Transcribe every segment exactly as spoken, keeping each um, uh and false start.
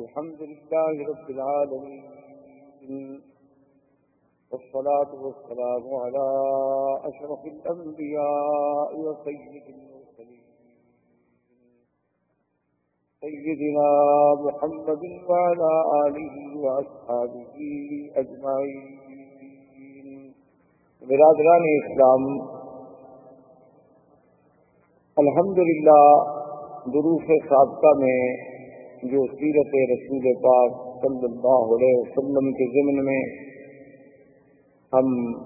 الحمد لله رب العالمين، والصلاة والسلام على أشرف الأنبياء وسيد المرسلين سيدنا محمد وعلى آله وأصحابه أجمعين۔ برادران اسلام، الحمدللہ دروس سابقہ میں جو سیرت رسول پاک صلی اللہ علیہ وسلم کے ضمن میں ہم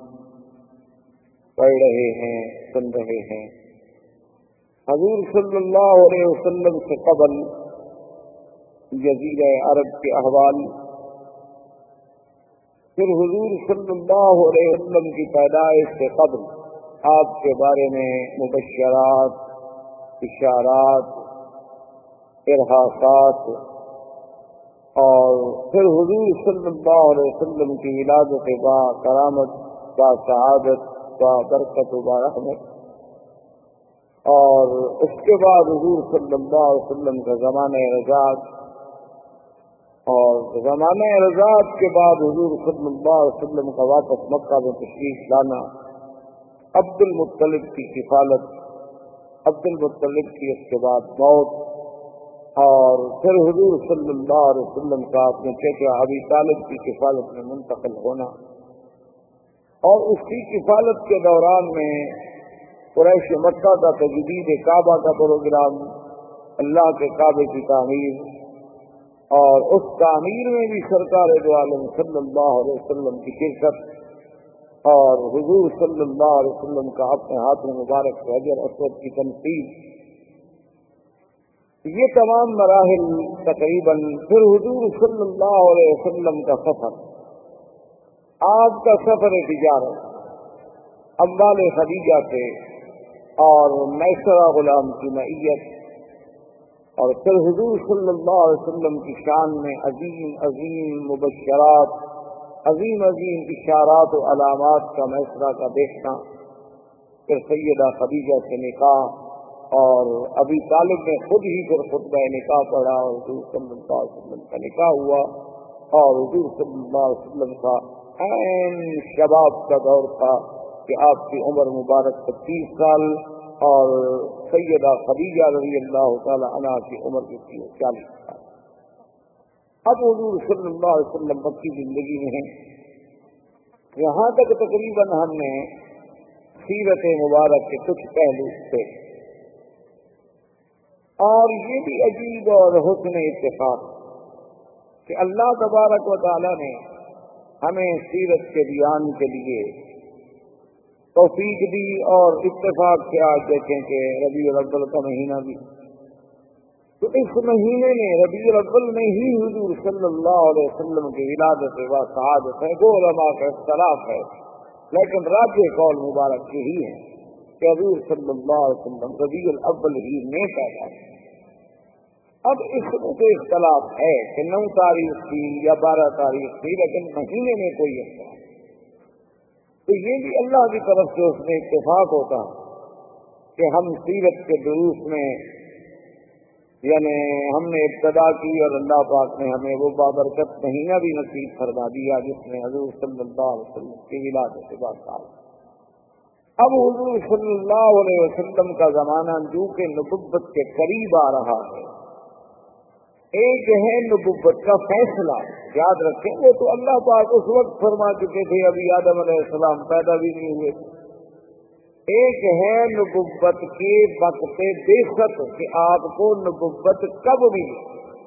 پڑھ رہے ہیں، سن رہے ہیں، حضور صلی اللہ علیہ وسلم سے قبل جزیرہ عرب کے احوال، پھر حضور صلی اللہ علیہ وسلم کی پیدائش سے قبل آپ کے بارے میں مبشرات، اشارات، ارہاسات، اور پھر حضور صلی اللہ علیہ وسلم کی ولادت با کرامت، با سعادت، با برکت و با رحمت، اور اس کے بعد حضور صلی اللہ علیہ وسلم کا زمانہ رضاعت، اور زمانہ رضاعت کے بعد حضور صلی اللہ علیہ وسلم کا واپس مکہ میں تشریف لانا، عبد المطلب کی کفالت، عبد المطلب کی اس کے بعد موت، اور پھر حضور صلی اللہ علیہ وسلم کا اپنے چچا ابی طالب کی کفالت میں منتقل ہونا، اور اس کی کفالت کے دوران میں قریش مکہ کا تجدید کعبہ کا پروگرام، اللہ کے کعبے کی تعمیر، اور اس تعمیر میں بھی سرکار دو عالم صلی اللہ علیہ وسلم کی شرکت، اور حضور صلی اللہ علیہ وسلم کا اپنے ہاتھ میں مبارک سے حجر اسود کی تنصیب، یہ تمام مراحل تقریباً۔ پھر حضور صلی اللہ علیہ وسلم کا سفر، آپ کا سفر تجارت، اموال خدیجہ سے، اور میسرہ غلام کی معیت، اور پھر حضور صلی اللہ علیہ وسلم کی شان میں عظیم عظیم مبشرات، عظیم عظیم اشارات و علامات کا میسرہ کا دیکھنا، پھر سیدہ خدیجہ سے نکاح، اور ابی طالب نے خود ہی پھر خطبہ نکاح پڑھا، اور حضور صلی اللہ علیہ وسلم کا نکاح ہوا، اور حضور صلی اللہ علیہ وسلم کا عین شباب کا دور تھا کہ آپ کی عمر مبارک پچیس سال، اور سیدہ خدیجہ رضی اللہ تعالی عنہا کی عمر جو تھی چالیس سال۔ اب حضور صلی اللہ علیہ وسلم مکی زندگی میں ہیں، یہاں تک تقریباً ہم نے سیرت مبارک کے کچھ پہلو تھے، اور یہ بھی عجیب اور حسن اتفاق کہ اللہ تبارک و تعالی نے ہمیں سیرت کے بیان کے لیے توفیق دی، اور اتفاق سے آج دیکھیں کہ ربیع الاول کا مہینہ بھی، تو اس مہینے میں ربیع الاول میں ہی حضور صلی اللہ علیہ وسلم کی ولادت و سعادت ہے۔ دو علماء کا اختلاف ہے، لیکن راجح قول مبارک یہی ہے کہ حضور صلی اللہ علیہ وسلم ربیع الاول ہی میں پیدا ہے۔ اب اس میں تو اختلاف ہے کہ نو تاریخ تھی یا بارہ تاریخ تھی، لیکن مہینے میں کوئی اختلاف، تو یہ بھی اللہ کی طرف سے اس میں اتفاق ہوتا کہ ہم سیرت کے دروس میں، یعنی ہم نے ابتدا کی، اور اللہ پاک نے ہمیں وہ بابرکت مہینہ بھی نصیب فرما دیا جس میں حضور صلی اللہ علیہ وسلم کی ولادت کے بعد سال۔ اب حضور صلی اللہ علیہ وسلم کا زمانہ جو کہ نبوت کے قریب آ رہا ہے، ایک ہے نبوت کا فیصلہ، یاد رکھیں وہ تو اللہ پاک اس وقت فرما چکے تھے، ابھی آدم علیہ السلام پیدا بھی نہیں ہوئے۔ ایک ہے نبوت کے وقت بعثت کہ آپ کو نبوت کب ملی،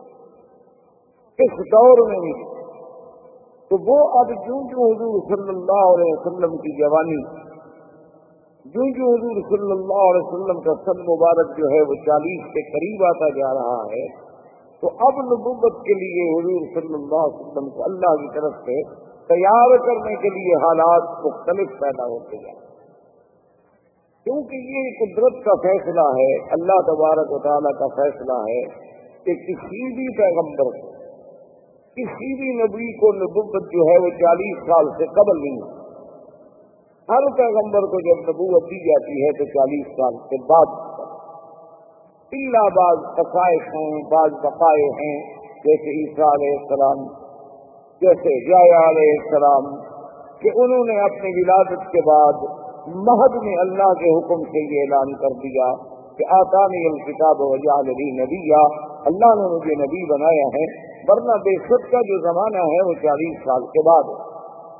کس دور میں ملی، تو وہ اب جو جو حضور صلی اللہ علیہ وسلم کی جوانی، جو جو حضور صلی اللہ علیہ وسلم کا سن مبارک جو ہے وہ چالیس کے قریب آتا جا رہا ہے، تو اب نبوت کے لیے حضور صلی اللہ علیہ وسلم کو اللہ کی طرف سے تیار کرنے کے لیے حالات مختلف پیدا ہوتے جائیں، کیونکہ یہ قدرت کا فیصلہ ہے، اللہ تبارک و تعالیٰ کا فیصلہ ہے کہ کسی بھی پیغمبر کو، کسی بھی نبی کو نبوت جو ہے وہ چالیس سال سے قبل نہیں ہے۔ ہر پیغمبر کو جب نبوت دی جاتی ہے تو چالیس سال کے بعد، اللہ بعض خصائص ہیں، بعض بقائے ہیں، جیسے عیسیٰ علیہ السلام، جیسے یحییٰ علیہ السلام، کہ انہوں نے اپنی ولادت کے بعد مہد میں اللہ کے حکم سے یہ اعلان کر دیا کہ آتانی الکتاب وجعلنی نبیا، اللہ نے مجھے نبی بنایا ہے، ورنہ بے شک کا جو زمانہ ہے وہ چالیس سال کے بعد ہے۔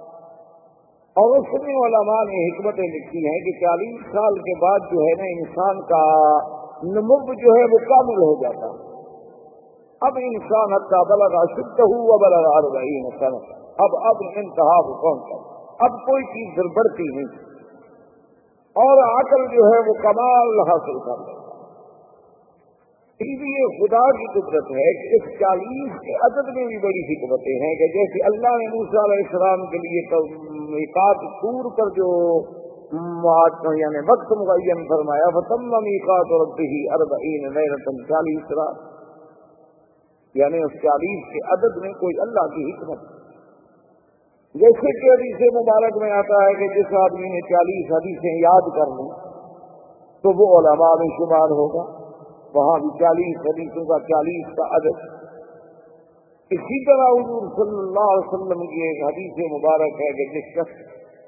اور اس میں علماء نے حکمتیں لکھی ہیں کہ چالیس سال کے بعد جو ہے نا انسان کا نمو جو ہے وہ کامل ہو جاتا ہے۔ اب انسان حتی بلغ اشدہ وبلغ اربعین سنہ، اب اب انتہا کو پہنچا، اب کوئی چیز پھر بڑھتی نہیں، اور عقل جو ہے وہ کمال حاصل کر لیتا۔ اس لیے خدا کی قدرت ہے کہ اس چالیس کے عدد میں بھی بڑی حکمتیں ہیں، کہ جیسے اللہ نے موسیٰ علیہ السلام کے لیے میقات طور پر جو یعنی وقت معین فرمایا، فتم میقات ربہ اربعین لیلۃ، چالیس رات، یعنی اس چالیس کے عدد میں کوئی اللہ کی حکمت۔ جیسے کہ حدیث مبارک میں آتا ہے کہ جس آدمی نے چالیس حدیثیں یاد کر لیں تو وہ علماء میں شمار ہوگا، وہاں بھی چالیس حدیثوں کا چالیس کا عدد۔ اسی طرح حضور صلی اللہ علیہ وسلم کی ایک حدیث مبارک ہے کہ جس شخص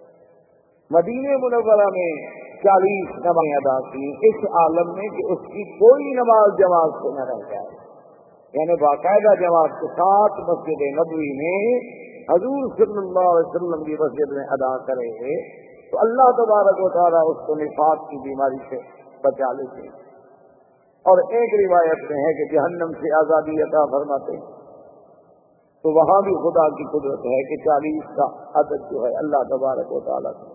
مدینہ منورہ میں چالیس نمازیں ادا کی اس عالم میں کہ اس کی کوئی نماز جماعت سے نہ رہ جائے، یعنی باقاعدہ جماعت کے ساتھ مسجد نبوی میں حضور صلی اللہ علیہ وسلم کی مسجد میں ادا کرے گے تو اللہ تبارک و تعالیٰ اس کو نفاق کی بیماری سے بچا لیتے ہیں، اور ایک روایت میں ہے کہ جہنم سے آزادی عطا فرماتے ہیں۔ تو وہاں بھی خدا کی قدرت ہے کہ چالیس کا عدد جو ہے اللہ تبارک و تعالیٰ کا۔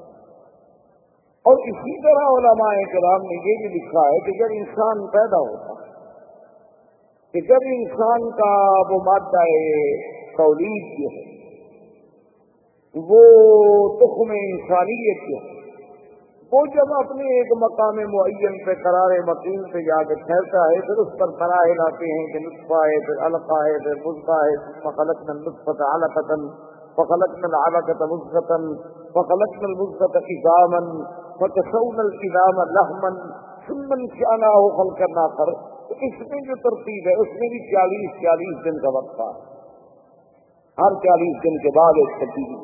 اور اسی طرح علماء کرام نے یہ بھی لکھا ہے کہ جب انسان پیدا ہوتا ہے، کہ جب انسان کا وہ مادہ تولید جو ہے، وہ تخم انسانیت جو ہے، وہ جب اپنے ایک مقام معین پہ قرار مقیم پہ جا کے ٹھہرتا ہے، پھر اس پر مراحل آتے ہیں کہ نطفہ ہے، پھر علقہ ہے، پھر مضغہ ہے، فخلقنا النطفة علقة فخلقنا العلقة مضغة فخلقنا المضغة عظاما فكسونا العظام لحما ثم انشأناه خلقا آخر۔ تو اس میں جو ترتیب ہے اس میں بھی چالیس چالیس دن کا وقت تھا، ہر چالیس دن کے بعد ایک تبدیلی۔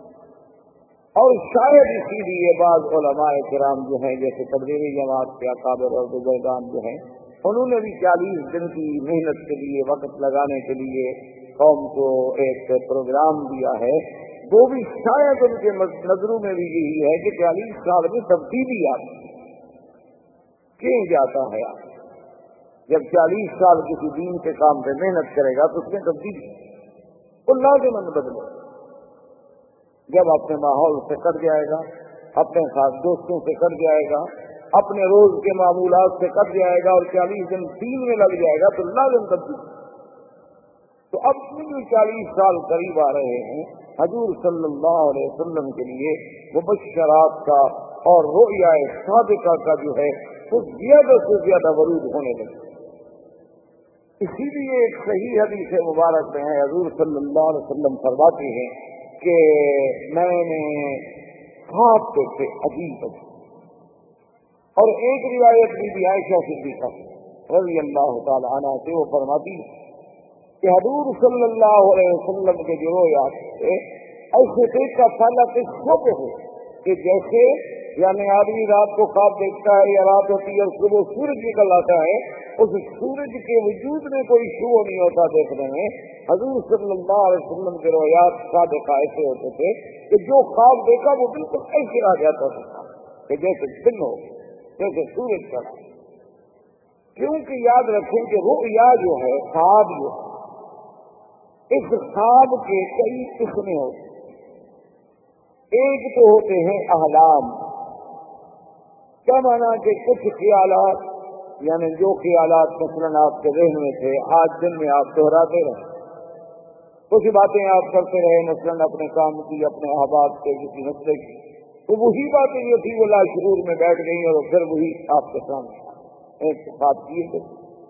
اور شاید اسی لیے بعض علماء کرام جو ہیں جیسے تبلیغی جماعت کے اکابر اور بزرگان جو ہیں انہوں نے بھی چالیس دن کی محنت کے لیے وقت لگانے کے لیے قوم کو ایک پروگرام دیا ہے، وہ بھی شاید ان کے نظروں میں بھی یہی ہے کہ چالیس سال میں تبدیلی آتی کیوں جاتا ہے۔ جب چالیس سال کسی دین کے کام پہ محنت کرے گا تو اس میں تبدیلی وہ لازماً بدلے۔ جب اپنے ماحول سے کٹ جائے گا، اپنے خاص دوستوں سے کٹ جائے گا، اپنے روز کے معمولات سے کٹ جائے گا اور چالیس دن دین میں لگ جائے گا تو لازم تبدیلی۔ تو اب جو چالیس سال قریب آ رہے ہیں، حضور صلی اللہ علیہ وسلم کے لیے مبشرات کا اور رؤیا صادقہ کا جو ہے وہ زیادہ سے زیادہ ورود ہونے لگے۔ اسی لیے ایک صحیح حدیث مبارک میں ہے، حضور صلی اللہ علیہ وسلم فرماتے ہیں کہ میں نے خواب دیکھے عجیب عجیب، اور ایک روایت بھی بھی عائشہ صدیقہ رضی اللہ تعالی عنہا سے وہ فرماتی کہ حضور صلی اللہ علیہ وسلم کے جو رویات تھے ایسے دیکھا پھیلا کے چھوٹے ہو کہ جیسے یعنی آدمی رات کو خواب دیکھتا ہے یا رات ہوتی ہے اور صبح سورج نکل آتا ہے، اس سورج کے وجود میں کوئی شبہ نہیں ہوتا دیکھنے میں۔ حضور صلی اللہ علیہ وسلم کے روایات صادقہ ایسے ہوتے تھے کہ جو خواب دیکھا وہ بالکل ایسے آ جاتا تھا کہ جیسے دن ہو، جیسے سورج چڑھا۔ کیونکہ یاد رکھیں کہ رؤیا جو ہے، خواب جو ہے، اس خواب کے کئی قسمیں ہوتی ہیں۔ ایک تو ہوتے ہیں احلام، کیا مانا کہ کچھ خیالات یعنی جو خیالات مثلاً آپ کے ذہن میں تھے آج دن میں آپ دہراتے رہے، کچھ باتیں آپ کرتے رہے مثلاً اپنے کام کی، اپنے احباب کے کسی مسئلے کی، تو وہی باتیں جو تھی وہ لاشعور میں بیٹھ گئی اور پھر وہی آپ کے سامنے ایک خواب کیے گئے۔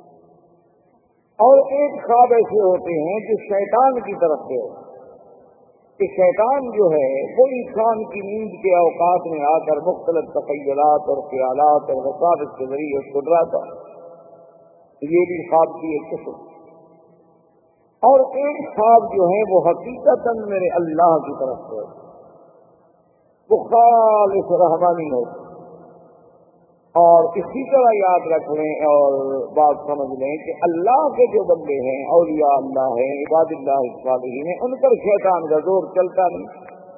اور ایک خواب ایسے ہوتے ہیں جو شیطان کی طرف سے ہوتے ہیں کہ شیطان جو ہے وہ انسان کی نیند کے اوقات میں آ کر مختلف تخیلات اور خیالات اور وساوس کے ذریعے اس کو ڈراتا ہے۔ یہ بھی خواب کی ایک قسم۔ اور ایک خواب جو ہے وہ حقیقتاً میرے اللہ کی طرف سے وہ خالص رحمانی ہو. اور اسی طرح یاد رکھ لیں اور بات سمجھ لیں کہ اللہ کے جو بندے ہیں، اولیاء اللہ ہیں، عباد اللہ الصالحین ہیں، ان پر شیطان کا زور چلتا نہیں.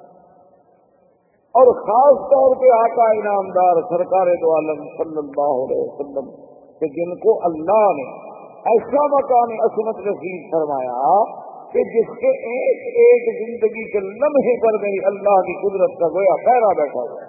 اور خاص طور پہ آقا انعامدار سرکار دو عالم صلی اللہ علیہ وسلم کہ جن کو اللہ نے ایسا مقام عصمت نصیب فرمایا کہ جس کے ایک ایک زندگی کے لمحے پر نہیں اللہ کی قدرت کا گویا پہرا بیٹھا ہوا ہے.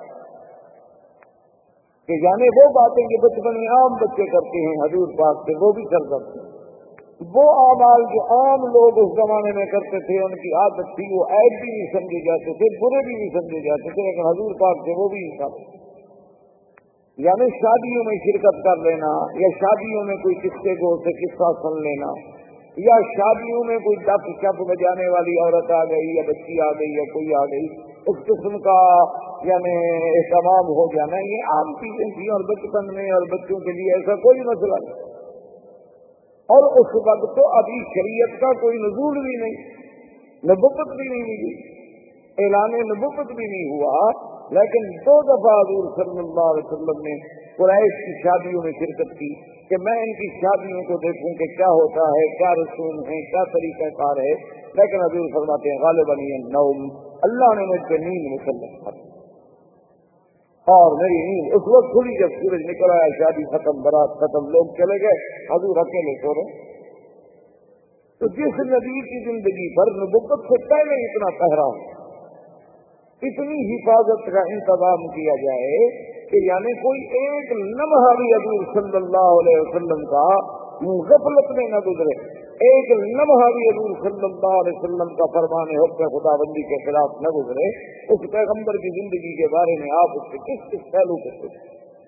کہ جانے وہ باتیں کہ بچپن میں عام بچے کرتے ہیں حضور پاک سے وہ بھی کر کرتے ہیں. وہ اعمال جو عام لوگ اس زمانے میں کرتے تھے ان کی عادت تھی، وہ عیب بھی نہیں سمجھے جاتے تھے، برے بھی نہیں سمجھے جاتے تھے، لیکن حضور پاک سے وہ بھی نہیں کرتے. یعنی شادیوں میں شرکت کر لینا، یا شادیوں میں کوئی قصے کو سے قصہ سن لینا، یا شادیوں میں کوئی ڈپ چپ بجانے والی عورت آ گئی یا بچی آ گئی یا کوئی آ گئی، اس قسم کا یعنی اہتمام ہو جانا، یہ عام چیزیں تھیں اور بچپن میں اور بچوں کے لیے ایسا کوئی مسئلہ نہیں. اور اس وقت تو ابھی شریعت کا کوئی نزول بھی نہیں، نبوت بھی نہیں ملی، اعلان نبوت بھی نہیں ہوا. لیکن دو دفعہ حضور صلی اللہ علیہ وسلم نے قریش کی شادیوں میں شرکت کی کہ میں ان کی شادیوں کو دیکھوں کہ کیا ہوتا ہے، کیا رسوم ہے، کیا طریقہ کار ہے. لیکن حضور فرماتے ہیں غالباً النوم، اللہ نے مجھ پہ نیند مسلط کر اور میری نیند اس وقت کھلی جب سورج نکل آیا، شادی ختم، برات ختم، لوگ چلے گئے، حضور اکیلے سو رہے. تو جس نبی کی زندگی پر نبوت سے پہلے اتنا پہرا ہو، اتنی حفاظت کا انتظام کیا جائے کہ یعنی کوئی ایک لمحہ بھی حضور صلی اللہ علیہ وسلم کا غفلت میں نہ گزرے، ایک لمحہ بھی حضور صلی اللہ علیہ وسلم کا فرمان حکم خدا بندی کے خلاف نہ گزرے. اس پیغمبر کی زندگی کے بارے میں آپ اس کے کس کس پہلو سے سوچیں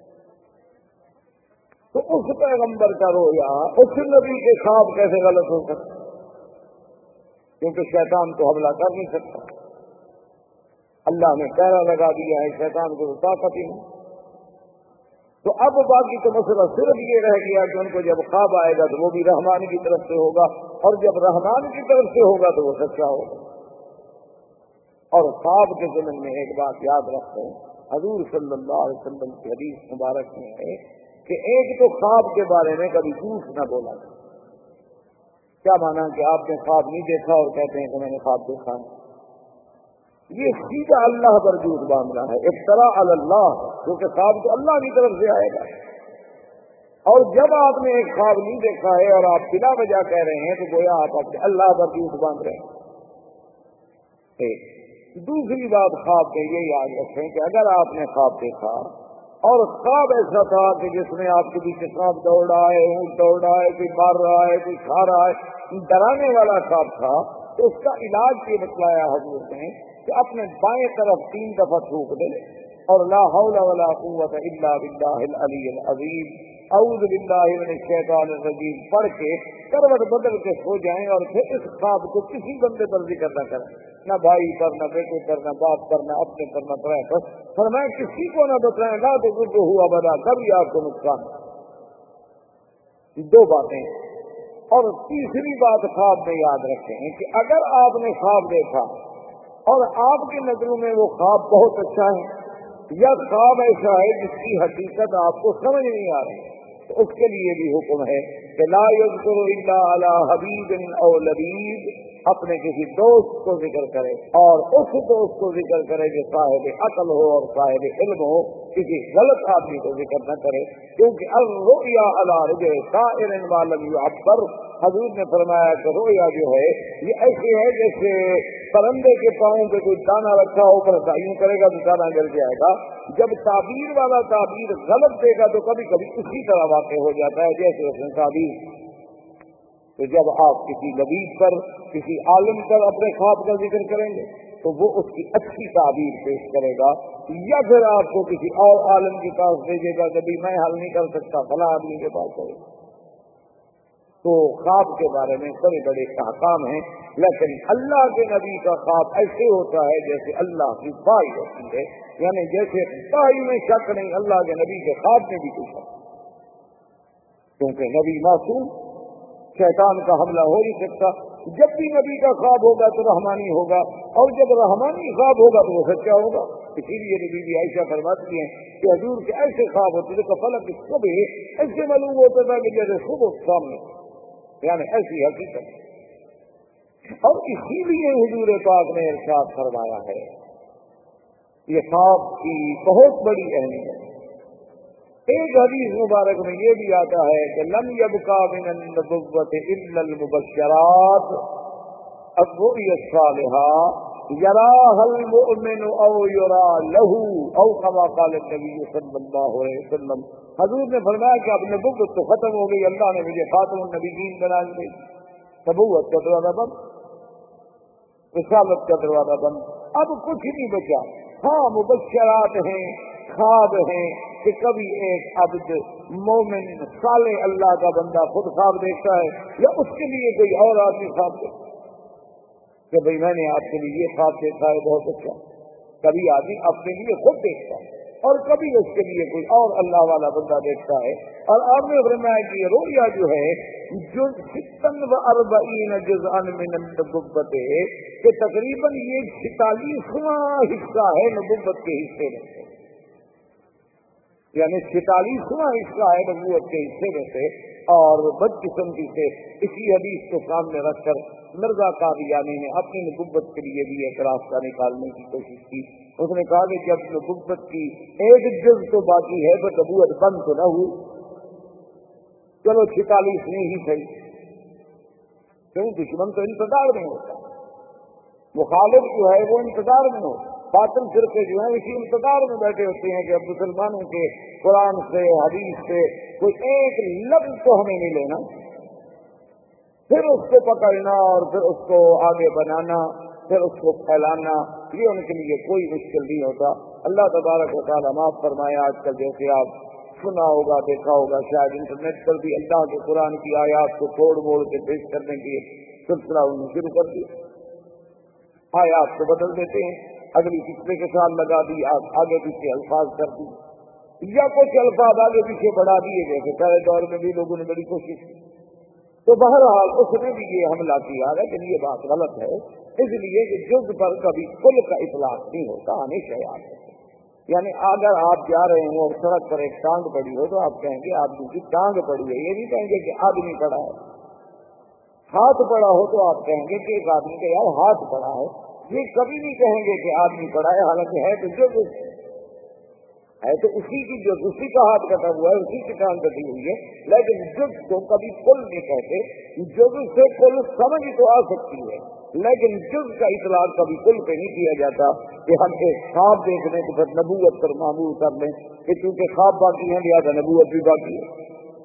تو اس پیغمبر کا رویا، اس نبی کے خواب کیسے غلط ہو سکتا؟ کیونکہ شیطان تو حملہ کر نہیں سکتا، اللہ نے پہرا لگا دیا ہے، شیطان کو طاقت ہی نہیں. تو اب باقی تو مسئلہ صرف یہ رہ گیا کہ ان کو جب خواب آئے گا تو وہ بھی رحمان کی طرف سے ہوگا، اور جب رحمان کی طرف سے ہوگا تو وہ سچا ہوگا. اور خواب کے ضمن میں ایک بات یاد رکھتے ہیں، حضور صلی اللہ علیہ وسلم کی حدیث مبارک میں ہے کہ ایک تو خواب کے بارے میں کبھی جھوٹ نہ بولا. کیا مانا کہ آپ نے خواب نہیں دیکھا اور کہتے ہیں کہ میں نے خواب دیکھا؟ یہ سیدھا اللہ پر جھوٹ باندھنا ہے، افتراء علی اللہ، کیونکہ خواب تو اللہ کی طرف سے آئے گا. اور جب آپ نے ایک خواب نہیں دیکھا ہے اور آپ بلا وجہ کہہ رہے ہیں تو گویا آپ اپنے اللہ پر جھوٹ باندھ رہے ہیں. ایک دوسری بات خواب میں یہ یاد رکھیں کہ اگر آپ نے خواب دیکھا اور خواب ایسا تھا کہ جس میں آپ کے پیچھے سانپ دوڑ رہا ہے، اونٹ دوڑ رہا ہے، کوئی مار رہا ہے، کوئی کھا رہا ہے، ڈرانے والا خواب تھا، تو اس کا علاج یہ بتلایا حضور نے کہ اپنے بائیں طرف تین دفعہ تھوک دے اور لا حول ولا قوت الا باللہ العلی العظیم، اعوذ باللہ من الشیطان الرجیم پڑھ کے کروٹ بدل کے سو جائیں. اور پھر اس خواب کو کسی بندے پر ذکر نہ کریں، نہ بھائی پر، نہ بیٹے پر، نہ باپ پر، نہ اپنے پر، نہ پرائے پر، فرمائیں کسی کو نہ بتائیں، لا تو کچھ ہوا بنا کبھی آپ کو نقصان. دو باتیں. اور تیسری بات خواب میں یاد رکھیں کہ اگر آپ نے خواب دیکھا اور آپ کی نظروں میں وہ خواب بہت اچھا ہے یا خواب ایسا ہے جس کی حقیقت آپ کو سمجھ نہیں آ رہی، تو اس کے لیے بھی حکم ہے کہ لا یذکر الا علی حبیب او لبیب، اپنے کسی دوست کو ذکر کرے اور اس دوست کو ذکر کرے جو صاحب عقل ہو اور صاحب علم ہو، کسی غلط آدمی کو ذکر نہ کرے. کیونکہ الرؤیا علی رجع طائر ما لم يعبر، حضور نے فرمایا کہ رؤیا جو ہے یہ ایسے ہے جیسے پرندے کے پاؤں پہ کوئی دانا رکھا ہو پر یوں کرے گا تو دانا گر جائے گا. جب تعبیر والا تعبیر غلط دے گا تو کبھی کبھی اسی طرح واقع ہو جاتا ہے جیسے اس نے تعبیر. تو جب آپ کسی لبیب پر، کسی عالم پر اپنے خواب کا ذکر کریں گے تو وہ اس کی اچھی تعبیر پیش کرے گا، یا پھر آپ کو کسی اور عالم کے پاس بھیجے گا کہ میں حل نہیں کر سکتا، فلاں آدمی کے پاس کرے گا. تو خواب کے بارے میں بڑے بڑے احکام ہیں، لیکن اللہ کے نبی کا خواب ایسے ہوتا ہے جیسے اللہ کی وحی ہوتی ہے، یعنی جیسے وحی میں شک نہیں، اللہ کے نبی کے خواب میں بھی کچھ ہے، کیونکہ نبی معصوم، شیطان کا حملہ ہو نہیں سکتا. جب بھی نبی کا خواب ہوگا تو رحمانی ہوگا، اور جب رحمانی خواب ہوگا تو وہ سچا ہوگا۔ اسی لیے نبی بی عائشہ فرماتی ہیں کہ حضور کے ایسے خواب ہوتے تھے کہ فلک صبح ایسے معلوم ہوتا تھا کہ جیسے صبح سامنے، یعنی ایسی حقیقت۔ اور اسی لیے حضور پاک نے ارشاد فرمایا ہے، یہ خواب کی بہت بڑی اہمیت ہے۔ ایک حدیث مبارک میں یہ بھی آتا ہے کہ لم یبقى من النبوۃ الا المبشرات الرؤیا الصالحہ یراها المؤمن او یرا له او كما قال النبی صلی اللہ علیہ وسلم۔ حضور نے فرمایا کہ اب نبوت تو ختم ہو گئی، اللہ نے مجھے خاتم النبیین بنا دی، نبوت کا دروازہ بند، رسالت کا دروازہ بند، اب کچھ نہیں بچا۔ ہاں مبشرات ہیں، خواب ہیں کہ کبھی ایک عبد مومن صالح اللہ کا بندہ خود خواب دیکھتا ہے، یا اس کے لیے کوئی اور آدمی خواب دیکھتا ہے کہ بھئی میں نے آپ کے لیے یہ خواب دیکھا ہے بہت اچھا۔ کبھی آدمی اپنے لیے خود دیکھتا ہے اور کبھی اس کے لیے کوئی اور اللہ والا بندہ دیکھتا ہے۔ اور آپ نے فرمایا کہ یہ رویا جو ہے جز ستن و اربعین جزءا من النبوت، کہ تقریباً یہ چھتالیسواں حصہ ہے نبوت کے حصے میں سے، یعنی چھتالیسواں حصہ ہے نبوت کے حصے میں سے۔ اور بدقسمتی سے اسی حدیث کو سامنے رکھ کر مرزا قادیانی نے اپنی نبوت کے لیے بھی ایک راستہ نکالنے کی کوشش کی۔ اس نے کہا کہ جب نبوت کی ایک جز تو باقی ہے تو نبوت بند تو نہ ہوئی، چلو چھتالیس میں ہی صحیح، کیوں دشمن تو انتظار میں ہوتا، مخالف جو ہے وہ انتظار میں ہوتا، باطل فرقے جو ہیں اسی انتظار میں بیٹھے ہوتے ہیں کہ اب مسلمانوں کے قرآن سے حدیث سے کوئی ایک لفظ تو ہمیں نہیں لینا، پھر اس کو پکڑنا اور پھر اس کو آگے بنانا، پھر اس کو پھیلانا، یہ ان کے لیے کوئی مشکل نہیں ہوتا۔ اللہ تبارک و تعالیٰ معاف فرمائے، آج کل جیسے آپ سنا ہوگا دیکھا ہوگا شاید انٹرنیٹ پر بھی اللہ کے قرآن کی آیات کو توڑ موڑ کے پیش کرنے کی سلسلہ انہوں نے شروع کر دیا، آیات کو بدل دیتے ہیں، اگلی پچھلے کے ساتھ لگا دی، آپ آگے پیچھے الفاظ کر دی، یا کچھ الفاظ آگے پیچھے بڑھا دیے گئے کہ پہلے دور میں بھی لوگوں نے بڑی کوشش کی۔ تو بہرحال اس نے بھی یہ حملہ کیا، لیکن یہ بات غلط ہے، اس لیے کہ جز پر کبھی کل کا اطلاق نہیں ہوتا، ہمیشہ یاد رکھیں۔ یعنی اگر آپ جا رہے ہوں اور سڑک پر ایک ٹانگ پڑی ہو تو آپ کہیں گے آدمی کی ٹانگ پڑی ہے، یہ نہیں کہیں گے کہ آدمی پڑا ہے۔ ہاتھ پڑا ہو تو آپ کہیں گے کہ ایک آدمی کا یار ہاتھ پڑا ہے، یہ کبھی نہیں کہیں گے کہ آدمی پڑا ہے، حالانکہ ہے تو جز ہے تو اسی کی جو اسی کا ہاتھ کٹا ہوا ہے، اسی کی ٹانگ کٹی ہوئی ہے، لیکن جز کو کبھی کل نہیں کہتے۔ جز سے کل سمجھ تو آ سکتی ہے، لیکن جز کا اطلاق کبھی کل پہ نہیں کیا جاتا کہ ہم ایک خواب دیکھ لیں تو پھر نبوت پر معمول کر لیں کہ چونکہ خواب باقی ہیں لہٰذا نبوت بھی باقی ہے۔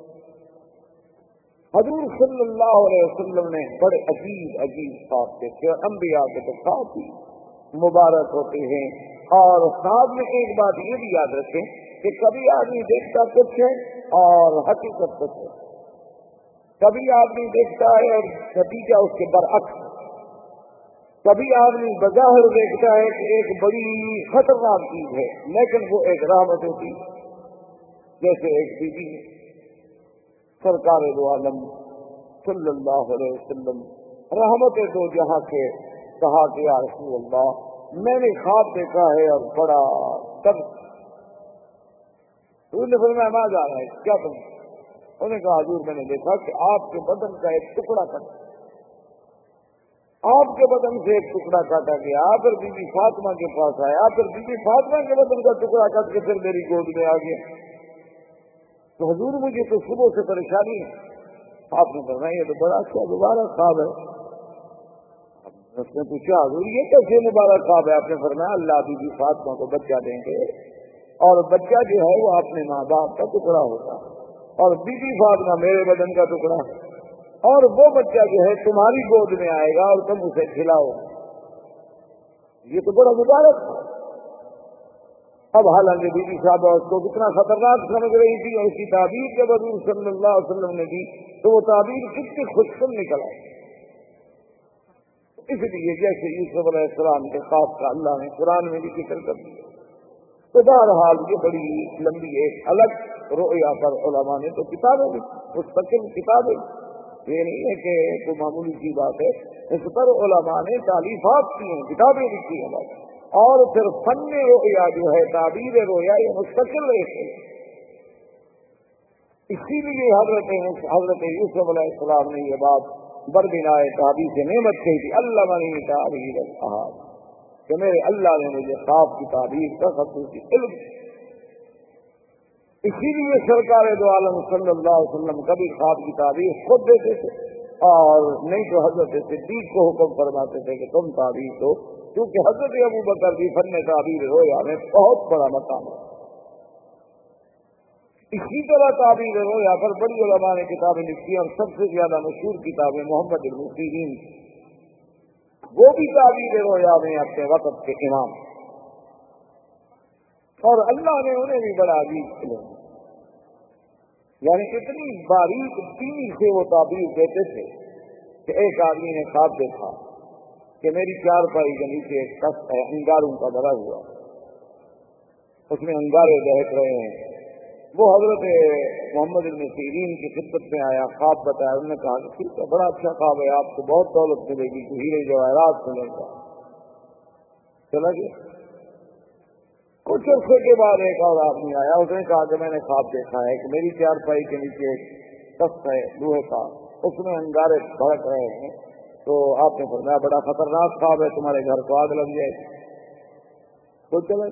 حضور صلی اللہ علیہ وسلم نے بڑے عجیب عجیب خواب دیکھے، اور انبیاء کے تو خواب بھی مبارک ہوتے ہیں۔ اور خواب میں ایک بات یہ بھی یاد رکھیں کہ کبھی آدمی دیکھتا کچھ ہے اور حقیقت کچھ ہے، کبھی آدمی دیکھتا ہے اور نتیجہ اس کے برعکس، کبھی آدمی بظاہر دیکھتا ہے کہ ایک بڑی خطرناک چیز ہے لیکن وہ ایک رحمت ہوتی ہے، جیسے ایک بی بی سرکار دو عالم صلی اللہ علیہ وسلم رحمت دو جہاں کے کہا کہ یا رسول اللہ میں نے خواب دیکھا ہے اور بڑا تب فرمایا میں جا رہا ہے کیا تم؟ انہوں نے کہا حضور میں نے دیکھا کہ آپ کے بدن کا ایک ٹکڑا کٹا، آپ کے بدن سے ایک ٹکڑا کاٹا گیا، پھر بی بی فاطمہ کے پاس آیا، پھر بی بی فاطمہ کے بدن کا ٹکڑا کٹ کے پھر میری گود میں آ گیا۔ تو حضور مجھے تو صبح سے پریشانی ہے۔ آپ نے فرمایا یہ تو بڑا اچھا دوبارہ خواب ہے۔ اس نے پوچھا حضور یہ کیسے مبارک خواب ہے؟ آپ نے فرمایا اللہ بی بی فاطمہ کو بچہ دیں گے اور بچہ جو ہے وہ اپنے ماں باپ کا ٹکڑا ہوگا، اور بی بی فاطمہ میرے بدن کا ٹکڑا، اور وہ بچہ جو ہے تمہاری گود میں آئے گا اور تم اسے کھلاؤ۔ یہ تو بڑا مبارک ہے۔ اب حالانکہ بی بی صاحبہ اس کو کتنا خطرناک سمجھ رہی تھی، اور اس کی تعبیر جب حضور صلی اللہ علیہ وسلم نے دی تو وہ تعبیر کتنی خوشگوار نکل آئی۔ اس لیے جیسے یوسف علیہ السلام کے خواب کا اللہ نے قرآن میں بھی ذکر کر دیا، تو بہرحال یہ بڑی لمبی ایک الگ رؤیا پر علماء نے تو کتابیں بھی مستقل کتابیں یہ نہیں ہے کہ کوئی معمولی سی بات ہے، اس پر علماء نے تالیفات کی ہیں، کتابیں لکھی ہیں بات. اور پھر فن رویا جو ہے، تعبیر رویا، یہ مستقل رہتے ہیں. اسی لیے حضرت حضرت یوسف علیہ السلام نے یہ بات بربنائے تعبیر سے نعمت کہی تھی، اللہ منی تعبیر الحال، کہ میرے اللہ نے مجھے خواب کی تعبیر کا خصوصی علم. اسی لیے سرکار دو عالم صلی اللہ علیہ وسلم کبھی خواب کی تعبیر خود دیتے تھے، اور نہیں تو حضرت صدیق کو حکم فرماتے تھے کہ تم تعبیر دو، کیونکہ حضرت ابو بکر بھی فن تعبیر رویا میں بہت بڑا مقام ہے. اسی طرح تعبیر رویا پر بڑی علماء نے کتابیں لکھی، اور سب سے زیادہ مشہور کتابیں محمد بن سیرین، وہ بھی تعبیر رویا میں اپنے وقت کے امام، اور اللہ نے انہیں بھی بڑا عجیب علم، یعنی اتنی باریک بینی سے وہ تعبیر دیتے تھے کہ ایک آدمی نے خواب دیکھا کہ میری چار پائی کے نیچے ایک تخت ہے انگاروں کا بھرا ہوا، اس میں انگارے دہک رہے ہیں. وہ حضرت محمد بن سیرین کی خدمت میں آیا، خواب بتایا. انہوں نے کہا کہ ٹھیک ہے، بڑا اچھا خواب ہے، آپ کو بہت دولت ملے گی، ہیرے جواہرات ملے گا. چلا گیا. کچھ عرصے کے بعد ایک اور آدمی آیا، اس نے کہا کہ میں نے خواب دیکھا ہے کہ میری چار پائی کے نیچے ایک تخت ہے لوہے کا، اس میں انگارے بھڑک رہے ہیں. تو آپ نے فرمایا بڑا خطرناک خواب ہے، تمہارے گھر کو آگ لگ جائے. تو چلے.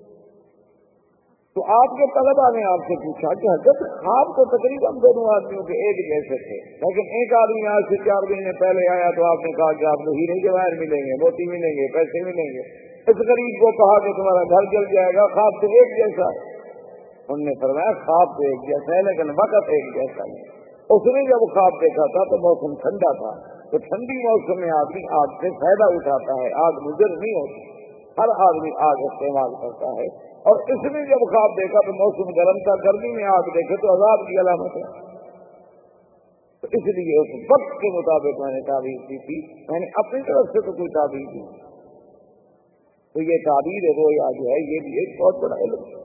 تو آپ کے طلبا نے آپ سے پوچھا کہ حضرت خواب تو تقریباً دونوں آدمیوں کے ایک جیسے تھے، لیکن ایک آدمی آج سے چار مہینے پہلے آیا تو آپ نے کہا کہ آپ کو ہیرے جواہر ملیں گے، موتی ملیں گے، پیسے ملیں گے. اس غریب کو کہا کہ تمہارا گھر جل جائے گا. خواب تو ایک جیسا ہے. انہوں نے فرمایا خواب تو ایک جیسا ہے لیکن وقت ایک جیسا ہے. اس نے جب خواب دیکھا تھا تو موسم ٹھنڈا تھا، تو ٹھنڈی موسم میں آدمی آگ سے فائدہ اٹھاتا ہے، آگ مضر نہیں ہوتی، ہر آدمی آگ استعمال کرتا ہے. اور اس نے جب خواب دیکھا تو موسم گرم تھا، گرمی میں آگ دیکھے تو عذاب کی علامت ہے. تو اس لیے اس وقت کے مطابق میں نے تعبیر کی تھی، میں نے اپنی طرف سے تو کوئی تعبیر دی. تو یہ تعبیر رویا جو ہے یہ بھی ایک بہت بڑا علم ہے.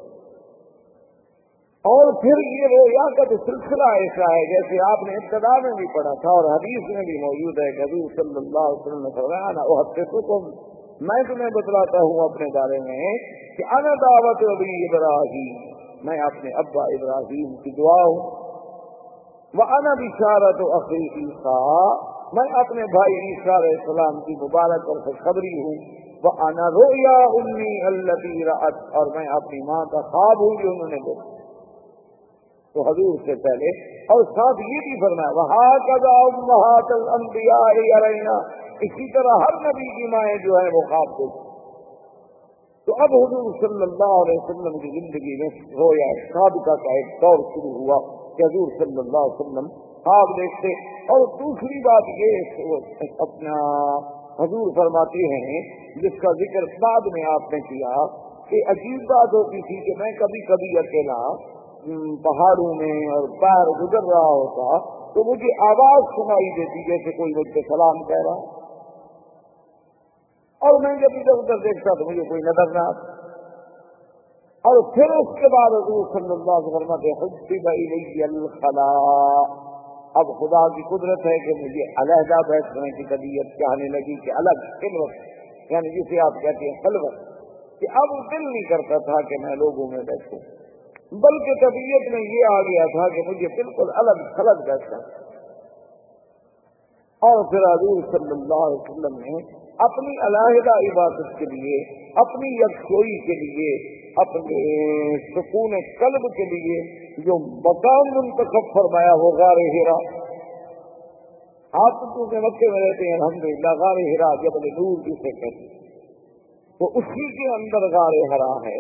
اور پھر یہ رویا کا تو سلسلہ ایسا ہے جیسے آپ نے ابتدا میں بھی پڑھا تھا اور حدیث میں بھی موجود ہے کہ حضور صلی اللہ علیہ وسلم نے فرمایا نا احدثکم، میں تمہیں بتلاتا ہوں اپنے بارے میں کہ انا دعوت ابی ابراہیم، میں اپنے ابا ابراہیم کی دعا ہوں. وانا بشارت اخی عیسیٰ، میں اپنے بھائی عیسیٰ علیہ السلام کی مبارک اور خوشخبری ہوں. وانا رؤیا امی التی رأت، اور میں اپنی ماں کا خواب ہوں جو انہوں نے دیکھا. تو حضور سے پہلے اور ساتھ یہ بھی فرمایا وَهَكَذَا أُمَّهَاتُ الْأَنْبِيَاءِ يَرَيْنَا، اسی طرح ہر نبی کی مائیں جو ہے وہ خواب دیکھتی. تو اب حضور صلی اللہ علیہ وسلم کی زندگی میں رویا سابقہ کا ایک دور شروع ہوا کہ حضور صلی اللہ علیہ وسلم خواب دیکھتے. اور دوسری بات یہ اپنا حضور فرماتے ہیں جس کا ذکر بعد میں آپ نے کیا کہ عجیب بات ہوتی تھی کہ میں کبھی کبھی اکیلا پہاڑوں میں اور پیر گزر رہا ہوتا تو مجھے آواز سنائی دیتی جیسے کوئی مجھ سے سلام کہہ رہا، اور میں جب ادھر ادھر دیکھتا تو مجھے کوئی نظر نہ آتا. اور پھر اس کے بعد حضور صلی اللہ علیہ وسلم کے حبب الی الخلاء، اب خدا کی قدرت ہے کہ مجھے علیحدہ بیٹھنے کی طبیعت چاہنے لگی کہ الگ خلوت، یعنی جسے آپ کہتے ہیں خلوت، کہ اب دل نہیں کرتا تھا کہ میں لوگوں میں بیٹھوں، بلکہ طبیعت میں یہ آ گیا تھا کہ مجھے بالکل الگ خلق بیٹھنا. اور پھر حضور صلی اللہ علیہ وسلم نے اپنی علیحدہ عبادت کے لیے، اپنی یکسوئی کے لیے، اپنے سکون قلب کے لیے جو مقام منتخب فرمایا وہ غار ہرا. آپ تو مکے میں رہتے ہیں الحمدللہ، غار ہرا جبل نور جسے کہتے ہیں، تو اسی کے اندر غار ہرا ہے.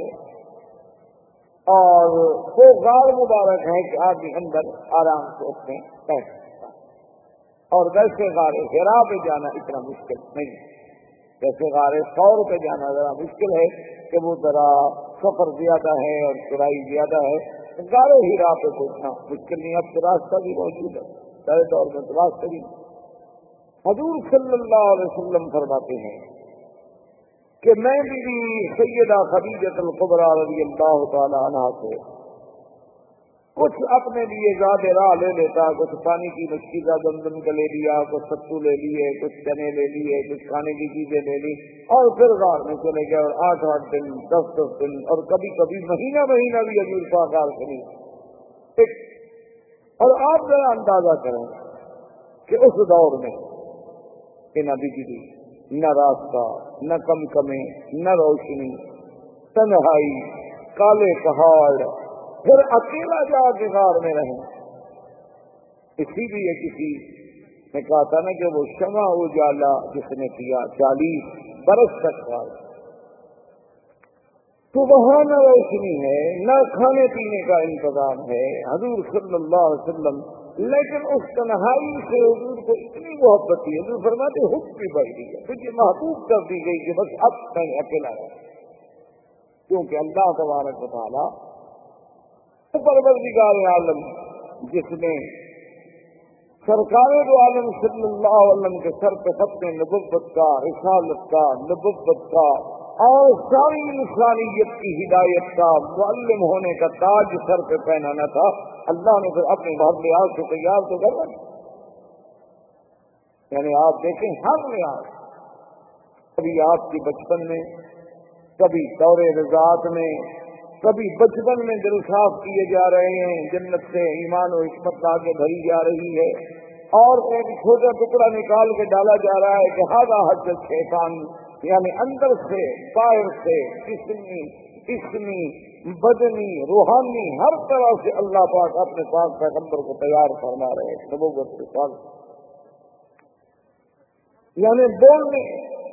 اور وہ غار مبارک ہے کہ آدمی اندر آرام سے اس میں بیٹھ سکتا ہے. اور ویسے غار ہرا پہ جانا اتنا مشکل نہیں، جیسے غار ثور پہ جانا ذرا مشکل ہے کہ وہ ذرا سفر زیادہ ہے اور چڑھائی زیادہ ہے. غار ہرا پہ تو اتنا مشکل نہیں، اب تو راستہ بھی موجود ہے، پہلے دور میں تو راستہ بھی. حضور صلی اللہ علیہ وسلم فرماتے ہیں کہ میں بھی سیدہ خدیجہ الکبریٰ رضی اللہ تعالی عنہا سے کچھ اپنے لیے زیادہ راہ لے لیتا، کچھ پانی کی مچھلی کا دمدم کا لے لیا، کچھ ستو لے لیے، کچھ چنے لے لیے، کچھ کھانے کی چیزیں لے لی، اور پھر غار میں چلے گئے، اور آٹھ آٹھ دن دس دس دن اور کبھی کبھی مہینہ مہینہ بھی حضور پاک غار کری۔ اور آپ ذرا اندازہ کریں کہ اس دور میں کہ نہ بجلی، نہ راستہ، نہ کم کمے، نہ روشنی، تنہائی، کالے پہاڑ، پھر اکیلا جا کے غار میں رہیں۔ اسی لیے کسی نے کہا تھا نا کہ وہ شمع اجالا جس نے کیا چالیس برس تک غار، تو وہاں نہ روشنی ہے، نہ کھانے پینے کا انتظام ہے، حضور صلی اللہ علیہ وسلم، لیکن اس تنہائی سے حضور کو اتنی محبت تھی، حضور فرماتے حب بھی بڑھ گئی ہے، تجھے محبوب کر دی گئی کہ بس اب میں اکیلا رہا، کیونکہ اللہ تبارک و تعالیٰ پروردگار عالم جس نے سرکار دو عالم صلی اللہ علیہ وسلم کے سر پہ ختم نبوت کا، رسالت کا، نبوت کا اور ساری انسانیت کی ہدایت کا معلم ہونے کا تاج سر پہ پہنانا تھا، اللہ نے پھر اپنے بہت لحاظ سے تیار تو کر رہا، یعنی آپ دیکھیں ہر لحاظ، کبھی آپ کی بچپن میں، کبھی دور رضاعت میں، کبھی بچپن میں دل صاف کیے جا رہے ہیں، جنت سے ایمان و حکمت لا کے بھری جا رہی ہے، اور ایک چھوٹا ٹکڑا نکال کے ڈالا جا رہا ہے کہ ہاذا حج شیطان، یعنی اندر سے باہر سے جسمی اسمی بدنی روحانی ہر طرح سے اللہ پاک اپنے پاک پیغمبر کو تیار فرما رہے ہیں نبوت کے ساتھ، یعنی بولنے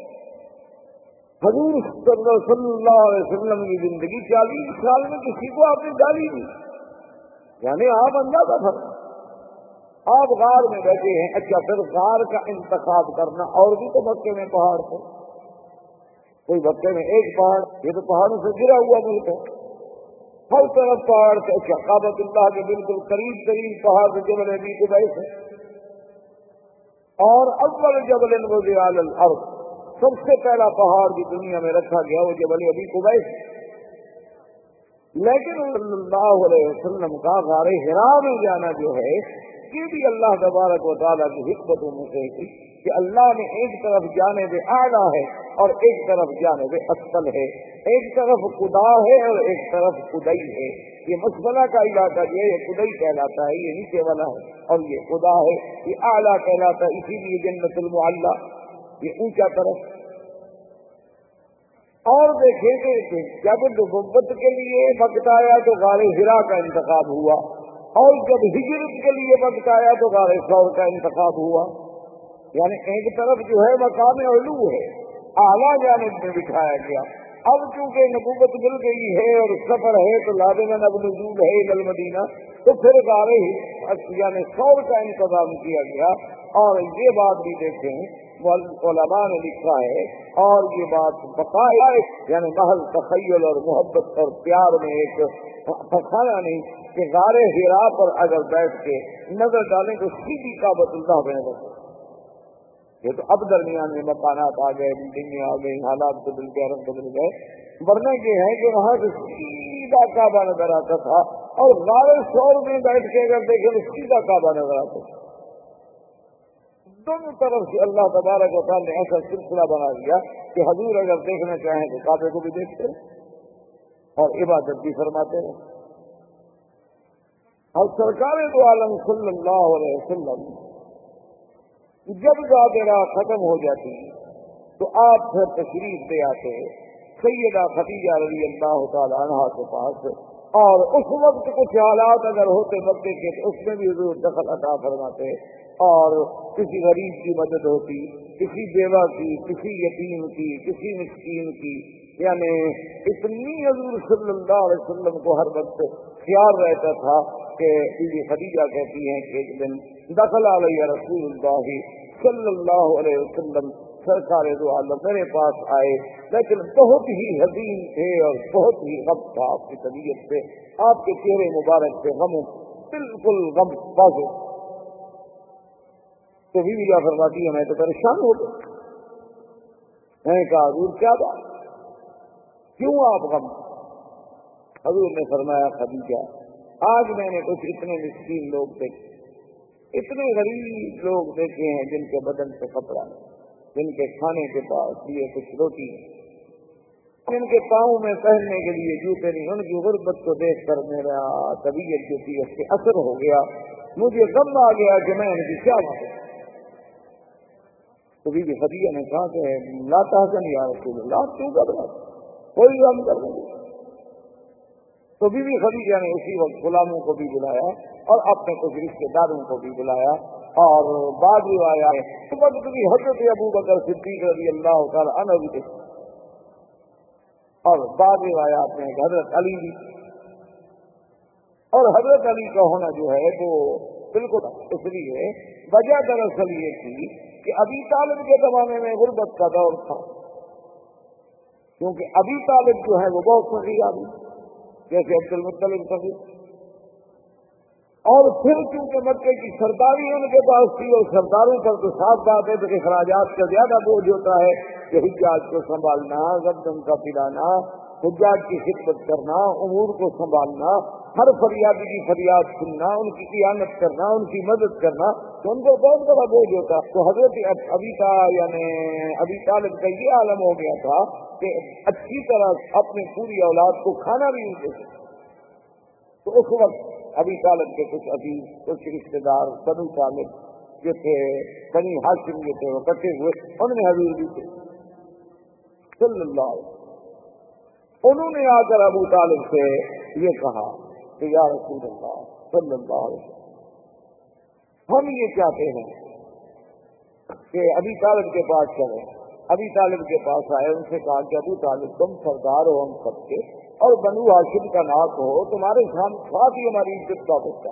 حضور صلی اللہ علیہ وسلم کی زندگی چالیس سال میں کسی کو آپ نے ڈالی نہیں، یعنی آپ اندازہ تھا آپ غار میں بیٹھے ہیں، اچھا پھر غار کا انتخاب کرنا، اور بھی تو مکے میں پہاڑ تھے، کوئی مکے میں ایک پہاڑ، یہ تو پہاڑوں سے گرا ہوا ملک ہے، ہر طرف پہاڑ سے، اچھا کعبۃ اللہ کے بالکل قریب قریب پہاڑ سے جبل ابی قبیس ہے، اور اول جبل وضع علی الارض، سب سے پہلا پہاڑ بھی دنیا میں رکھا گیا وہ جبل ابی قبیس، لیکن صلی اللہ علیہ وسلم کا غار حرا میں جانا جو ہے یہ بھی اللہ تبارک و تعالیٰ کی حکمتوں میں سے تھی کہ اللہ نے ایک طرف جانب اعلیٰ ہے اور ایک طرف جانب اسفل ہے، ایک طرف خدا ہے اور ایک طرف خدائی ہے، یہ مسئلہ کا علاقہ جو ہے یہ خدائی کہلاتا ہے، یہ نیچے والا ہے، اور یہ خدا ہے، یہ اعلیٰ کہلاتا ہے، اسی لیے جنت المعلیٰ یہ اونچا طرف۔ اور دیکھیں کہ جب نبوت کے لیے وقت آیا تو غار حرا کا انتخاب ہوا، اور جب ہجرت کے لیے وقت آیا تو غار ثور کا انتخاب ہوا، یعنی ایک طرف جو ہے مقام علو ہے، اعلیٰ جانب میں بٹھایا گیا۔ اب چونکہ نبوت مل گئی ہے اور سفر ہے تو لازماً اب نزول ہے الى المدینہ، تو پھر غار یعنی ثور کا انتظام کیا گیا۔ اور یہ بات بھی دیکھیں علماء نے لکھا ہے، اور یہ بات بقایا یعنی محض تخیل اور محبت اور پیار میں ایک پھنسایا نہیں کہ غار حرا پر اگر بیٹھ کے نظر ڈالیں تو سیدھی کعبۃ اللہ میں نظر، یہ تو اب درمیان میں مکانات آ گئے، بلڈنگیں آ گئی، حالات بدل گئے، رنگ بدل گئے، ورنہ یہ ہے کہ وہاں سے سیدھا کعبہ نظر آتا تھا، اور غار ثور میں بیٹھ کے اگر دیکھیں تو سیدھا کعبہ نظر آتا تھا۔ دونوں طرف سے اللہ تبارک و تعالیٰ نے ایسا سلسلہ بنا دیا کہ حضور اگر دیکھنا چاہیں تو کعبے کو بھی دیکھتے اور عبادت بھی فرماتے ہیں۔ اور سرکار دو عالم صلی اللہ علیہ وسلم جب ظاہرہ ختم ہو جاتی تو آپ پھر تشریف لے آتے سیدہ خدیجہ رضی اللہ تعالی عنہا کے پاس، اور اس وقت کچھ حالات اگر ہوتے مکے کے تو اس میں بھی حضور دخل عطا فرماتے، اور کسی غریب کی مدد ہوتی، کسی بیوہ کی، کسی یتیم کی، کسی مسکین کی، یعنی اتنی حضور صلی اللہ علیہ وسلم کو ہر وقت خیال رہتا تھا کہ بی خدیجہ کہتی ہیں کہ ایک دن دخل علیہ رسول اللہ صلی اللہ علیہ وسلم، سرکار دو عالم میرے پاس آئے، لیکن بہت ہی حزین تھے اور بہت ہی غم تھا آپ کی طبیعت سے، آپ کے چہرے مبارک سے غم، بالکل غم واضح۔ تو بھی کیا فرماتی ہے میں تو پریشان ہو گئی، میں نے کہا حضور کیا بات، کیوں آپ غم؟ حضور نے فرمایا خدیجہ آج میں نے کچھ اتنے مسکین لوگ دیکھے، اتنے غریب لوگ دیکھے ہیں جن کے بدن سے کپڑا ہے، جن کے کھانے کے پاس لیے کچھ روٹی ہے، جن کے پاؤں میں پہننے کے لیے جوتے نہیں. ان کی غربت کو دیکھ کر میرا طبیعت جو تھی اس سے اثر ہو گیا. مجھے غم آ گیا کہ میں ان کی کیا بات. تو بی بی خدیجہ نے کہا کہ لا تحزن یا رسول اللہ، کیوں گھبرا، کوئی غم کر دیں گے. تو بی بی خدیجہ نے اسی وقت غلاموں کو بھی بلایا اور اپنے کچھ رشتے داروں کو بھی بلایا. اور بعد آیا بھی حضرت ابو بکر صدیق رضی اللہ تعالی عنہ بھی، اور بعد آیات میں حضرت علی بھی. اور حضرت علی کا ہونا جو ہے وہ بالکل اس لیے وجہ دراصل یہ تھی کہ ابی طالب کے زمانے میں غربت کا دور تھا، کیونکہ ابی طالب جو ہے وہ بہت فقیر آدمی جیسے عبد المطلب فقیر. اور پھر چونکہ مکے کی سرداری ان کے پاس تھی، اور سرداروں پر تو صاف بات ہے تو اخراجات کا زیادہ بوجھ ہوتا ہے کہ حجاج کو سنبھالنا، غم کا پلانا، حجاج کی خدمت کرنا، امور کو سنبھالنا، ہر فریادی کی فریاد سننا، ان کی قیادت کرنا، ان کی مدد کرنا، تو ان کو بہت بڑا بوجھ ہوتا. تو حضرت ابی کا یعنی ابی طالب کا یہ عالم ہو گیا تھا کہ اچھی طرح اپنی پوری اولاد کو کھانا بھی نہیں دیتے. تو اس وقت ابی طالب کے کچھ عزیز، کچھ رشتے دار بنو طالب جو تھے، بنی ہاشم جو تھے، وہ کٹے ہوئے، ان میں حضور بھی تھے صلی اللہ علیہ وسلم. انہوں نے آ کر ابو طالب سے یہ کہا کہ یا رسول اللہ صلی اللہ علیہ وسلم، ہم یہ چاہتے ہیں کہ ابی طالب کے پاس چلیں. ابی طالب کے پاس آئے، ان سے کہا کہ ابو طالب تم سردار ہو ہم سب کے، اور بنو ہاشم کا ناک ہو، تمہارے ساتھ ہی ہماری عزت کا بچہ،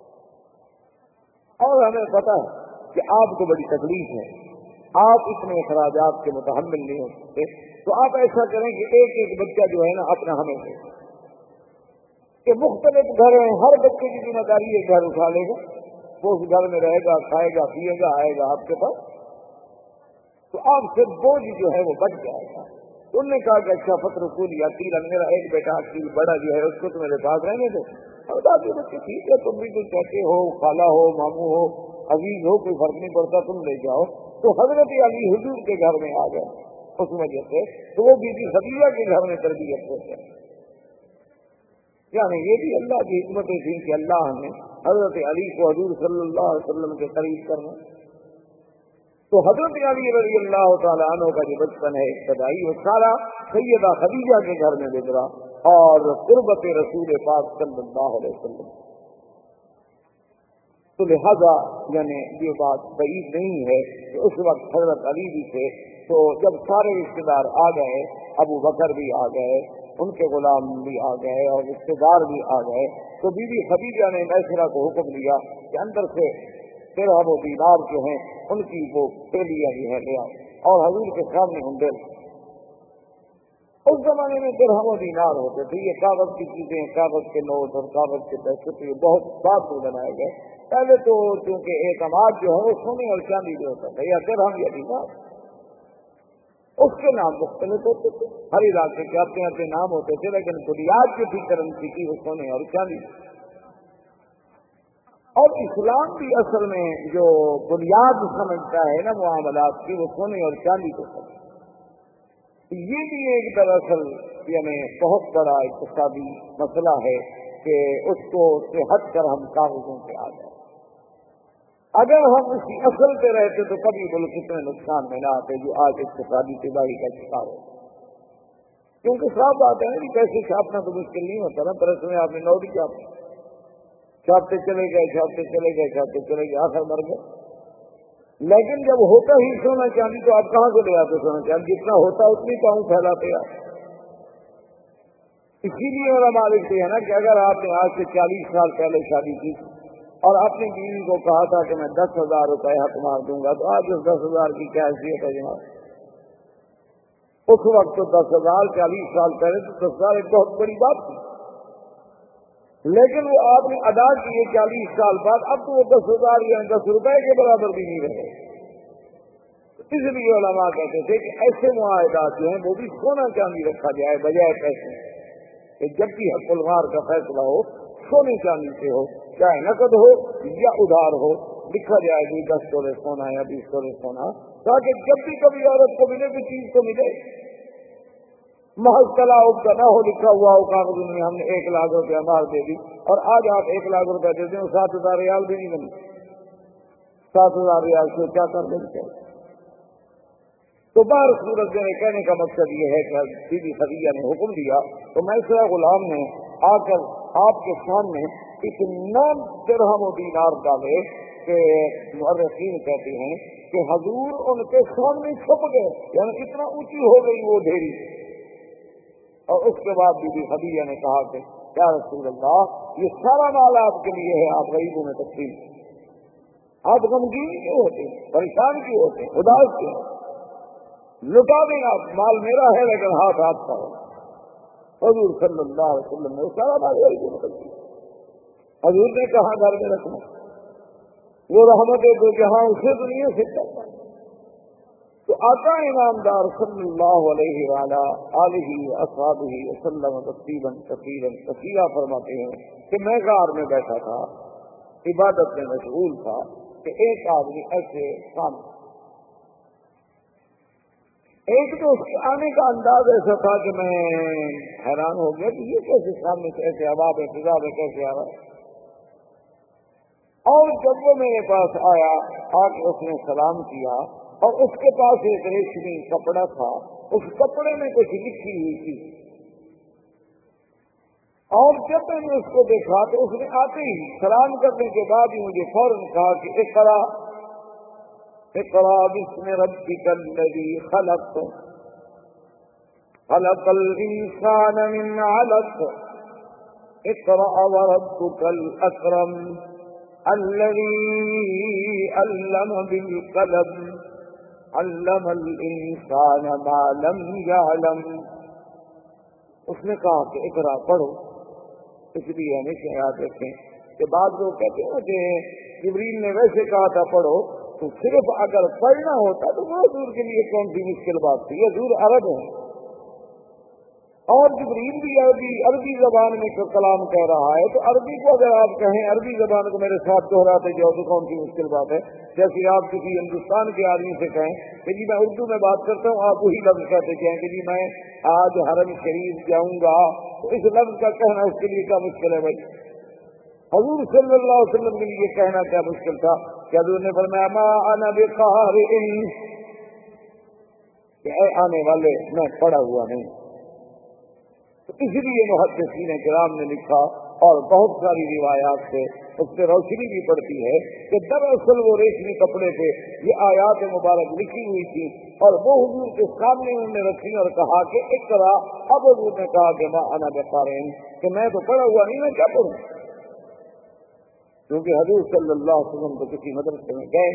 اور ہمیں پتا ہے کہ آپ کو بڑی تکلیف ہے، آپ اتنے اخراجات کے متحمل نہیں ہو سکتے. تو آپ ایسا کریں کہ ایک ایک بچہ جو ہے نا اپنا ہمیں دے، کہ مختلف گھر ہیں، ہر بچے کی ذمہ داری ایک گھر اٹھا لے گا، وہ اس گھر میں رہے گا، کھائے گا، پیے گا، آئے گا آپ کے پاس، تو آپ سے بوجھ جو ہے وہ بچ جائے گا. انہوں نے کہا کہ اچھا فتر کو لیا تیرا، میرا ایک بیٹا اکیل بڑا جو ہے اس کو تو میرے پاس رہنے دو، اور باقی بچے ٹھیک ہے، تم بھی کوئی کہتے ہو، خالہ ہو، ماموں ہو، عزیز ہو، کوئی فرق نہیں پڑتا، تم لے جاؤ. تو حضرت علی حضور کے گھر میں آ گئے اس وجہ سے، تو وہ بی بی خدیجہ کے گھر میں تربیت ہو گئے. یعنی یہ بھی اللہ کی حکمتیں تھیں کہ اللہ نے حضرت علی کو حضور صلی اللہ علیہ وسلم کے قریب کرنا. تو حضرت علی رضی اللہ تعالیٰ عنہ کا جو بچپن ہے ابتدائی، وہ سارا سیدہ خدیجہ کے گھر میں گزرا اور قربت رسول پاک صلی اللہ علیہ وسلم. تو لہذا یعنی یہ بات بعید نہیں ہے کہ اس وقت حضرت علی بھی تھے. تو جب سارے رشتے دار آ گئے، ابو بکر بھی آ گئے، ان کے غلام بھی آ گئے اور رشتے دار بھی آ گئے، تو بی بی خدیجہ نے میسرہ کو حکم دیا کہ اندر سے درہم و دینار جو ہیں ان کی وہ تھیلیاں بھی ہے لیا، اور حضور کے سامنے ہم دے. اس زمانے میں درہم و دینار ہوتے تھے، یہ کاغذ کی چیزیں، کاغذ کے نوٹ اور کاغذ کے پیسے تو یہ بہت بات میں بنائے گئے. پہلے تو چونکہ اعتماد جو ہے وہ سونے اور چاندی جو ہوتا تھا، یا درہم یا دینار، اس کے نام مختلف ہوتے تھے، ہر علاقے کے اپنے اپنے نام ہوتے تھے، لیکن بنیاد جو تھی کرنسی کی وہ سونے اور چاندی. اور اسلام بھی اصل میں جو بنیاد سمجھتا ہے نا معاملات کی، وہ سونے اور چاندی کو سمجھتا. یہ بھی ایک دراصل یعنی بہت بڑا اقتصادی مسئلہ ہے کہ اس کو سے ہٹ کر ہم کاغذوں پہ آ جائیں. اگر ہم اسی اصل پہ رہتے تو کبھی ملک اتنے نقصان میں نہ آتے جو آج اقتصادی تباہی کا شکار ہو. کیونکہ صاف بات ہے کہ پیسے چھاپنا تو مشکل نہیں ہوتا نا، پر اس میں آپ نے نوٹ کیا چھاپتے چلے گئے، چھاپتے چلے گئے، چھاپتے چلے گئے، آخر مر گئے. لیکن جب ہوتا ہی سونا چاندی تو آپ کہاں سے لے آتے سونا چاندی؟ جتنا ہوتا اتنی پاؤں پھیلاتے آپ. اسی لیے علماء لکھتے ہیں نا کہ اگر آپ نے آج سے چالیس سال پہلے شادی کی اور اپنی بیوی کو کہا تھا کہ میں دس ہزار روپے حق مار دوں گا، تو آج اس دس ہزار کی کیا حیثیت ہے جناب؟ اس وقت تو دس ہزار چالیس سال پہلے تو دس ہزار ایک بہت بڑی بات تھی، لیکن وہ آپ نے ادا کیے چالیس سال بعد، اب تو وہ دس ہزار یا دس روپے کے برابر بھی نہیں رہے. اس لیے علماء کہتے تھے کہ ایسے معاہدات جو ہیں وہ بھی سونا چاندی رکھا جائے بجائے پیسے، کہ جب بھی حق الغار کا فیصلہ ہو सोने चांदी से हो, चाहे नकद हो या उधार हो, लिखा जाएगी दस तोले सोना या बीस तोले सोना, ताकि जब भी कभी औरत को मिले भी चीज तो मिले। महज तलाक का ना हो लिखा हुआ हो कागज में, हमने एक लाख रुपया मार दे दी और आज आप एक लाख रुपया दे दें, सात हजार रियाल भी नहीं बनी। सात हजार रियाल से क्या कर देंगे? तो बार सूरत मेरे कहने का मकसद ये है कि बीबी खदीजा ने हुक्म दिया तो मैसरा गुलाम ने आकर आपके सामने इतना दिरहम और दीनार डाले कि मुअर्रिखीन कहते हैं कि हजूर उनके सामने छुप गए, यानी इतना ऊंची हो गई वो ढेरी। और उसके बाद बीबी खदीजा ने कहा कि या रसूल अल्लाह, ये सारा माल आपके लिए है, आप गरीबों में तकसीम, आप गमगीन क्यों होते, परेशान क्यों होते, उदास क्यों? लुटा दें आप, माल मेरा है लेकिन हाथ आपका है। हजूर सल्लल्लाहु अलैहि वसल्लम ने सारा माल गरीबों में तकसीम। हजूर ने कहा घर में रखना, वो रहमत दो जहां उसे दुनिया से करता। तो आका इनामदार सल्लल्लाहु अलैहि वालिहि अस्हाबिहि वसल्लम तस्लीमन कसीरन कसीरा फरमाते हैं कि मैं गार में बैठा था, इबादत में मशगूल था कि एक आदमी ऐसे सामने, एक तो उसके आने का अंदाज ऐसा था कि मैं हैरान हो गया कि ये कैसे सामने से ऐसे अवाब है, फिजा में कैसे आ रहा है। और जब वो मेरे पास आया, आके उसने सलाम किया और उसके पास एक रेशमी कपड़ा था, उस कपड़े में कुछ लिखी हुई थी। और जब मैंने उसको देखा तो उसने आते ही सलाम करने के बाद ही मुझे फौरन कहा कि इक़रा इक़रा बिस्मि रब्बिकल लज़ी खलक़ खलक़ल इंसान मिन अलक़ इक़रा व रब्बुकल अकरम अल्लज़ी अल्लम बिल क़लम अल्लमल इंसान मा लम यअलम। उसने कहा कि इक़रा पढ़ो, इसलिए हमेशा याद रखें कि बाद लोग कहते हैं कि जिब्रील ने वैसे कहा था पढ़ो, तो सिर्फ अगर पढ़ना होता तो वो हजूर के लिए कौन सी मुश्किल बात थी। हजूर अरब है और जिब्रील भी अरबी अरबी जबान में कलाम कह रहा है, तो अरबी को अगर आप कहें, अरबी जबान को मेरे साथ दोहराते जाओ तो कौन सी मुश्किल बात है। जैसे आप किसी हिंदुस्तान के आदमी से कहें कि जी मैं उर्दू में बात करता हूँ, आप वही लफ्ज कहते जाएं कि जी मैं आज हरम शरीफ जाऊंगा, तो इस लफ्ज का कहना उसके लिए क्या मुश्किल है भाई। हजूर सल्लल्लाहु अलैहि वसल्लम के लिए कहना क्या मुश्किल था कि हजूर ने फरमाया मा अना बिक़ारिइन, आने वाले मैं पढ़ा हुआ नहीं। तो इसलिए मुहद्दिसीन किराम ने लिखा और बहुत सारी रिवायात से उस पर रोशनी भी पड़ती है कि दरअसल वो रेशमी कपड़े पे ये आयात मुबारक लिखी हुई थी और वो हुजूर के सामने उन्होंने रखी और कहा कि इक़रा। अब हुजूर ने कहा कि मा अना बिक़ारिइन, कि मैं तो पढ़ा हुआ नहीं, मैं क्या पढ़ूं, क्योंकि हजूर सल्लल्लाहु अलैहि वसल्लम तो किसी मदरसे में गए,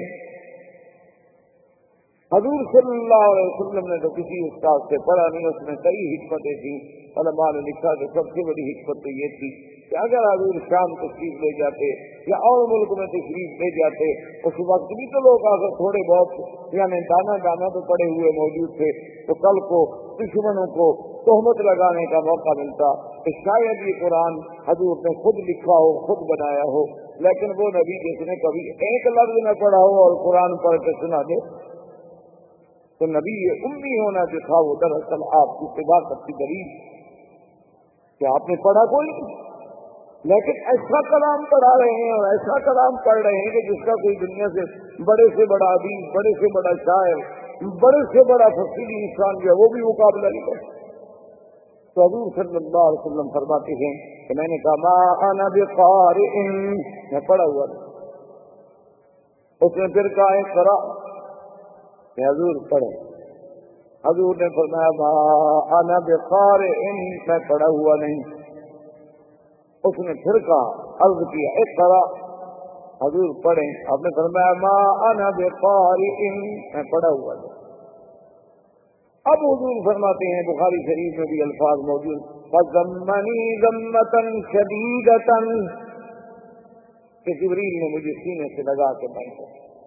हजूर सल्लल्लाहु अलैहि वसल्लम ने तो किसी उस्ताद से पढ़ा नहीं। उसमें कई हिकमतें थी, उलमा ने लिखा कि सबसे बड़ी हिकमत तो ये थी कि अगर हजूर शाम तशरीफ ले जाते या और मुल्क में तशरीफ ले जाते, उस वक्त भी तो लोग आकर थोड़े बहुत यानी दाना दाना तो पड़े हुए मौजूद थे, तो कल को दुश्मनों को तोहमत लगाने का मौका मिलता कि शायद ये कुरान हजूर ने खुद लिखा हो, खुद बनाया हो। लेकिन वो नबी जिसने कभी एक लफ्ज न पढ़ा हो और कुरान पढ़ के सुना दे, तो नबी ये उम्मी होना जो था वो दरअसल आपकी सिदाकत की दलील कि आपने पढ़ा कोई नहीं, लेकिन ऐसा कलाम पढ़ा रहे हैं और ऐसा कलाम पढ़ रहे हैं कि जिसका कोई दुनिया से बड़े से बड़ा अदीब, बड़े से बड़ा शायर, बड़े से बड़ा फसीली इंसान जो है वो भी मुकाबला नहीं कर। तो हजूर सल्लल्लाहु अलैहि वसल्लम फरमाते हैं कि मैंने कहा मा अना बिक़ारिइन, मैं पढ़ा हुआ नहीं। उसने फिर कहा इक़रा, हजूर पढ़े। हजूर ने फरमाया मा अना बिक़ारिइन, मैं पढ़ा हुआ नहीं। उसने फिर कहा, अर्ज किया इक़रा, हजूर पढ़े। आपने फरमाया मा अना बिक़ारिइन, मैं पढ़ा हुआ नहीं। अब हुजूर फरमाते हैं, बुखारी शरीफ में भी अल्फाज मौजूद, फज़म्मनी ज़म्मतन शदीदतन, कि जिब्रील ने मुझे सीने से लगा के बांधा।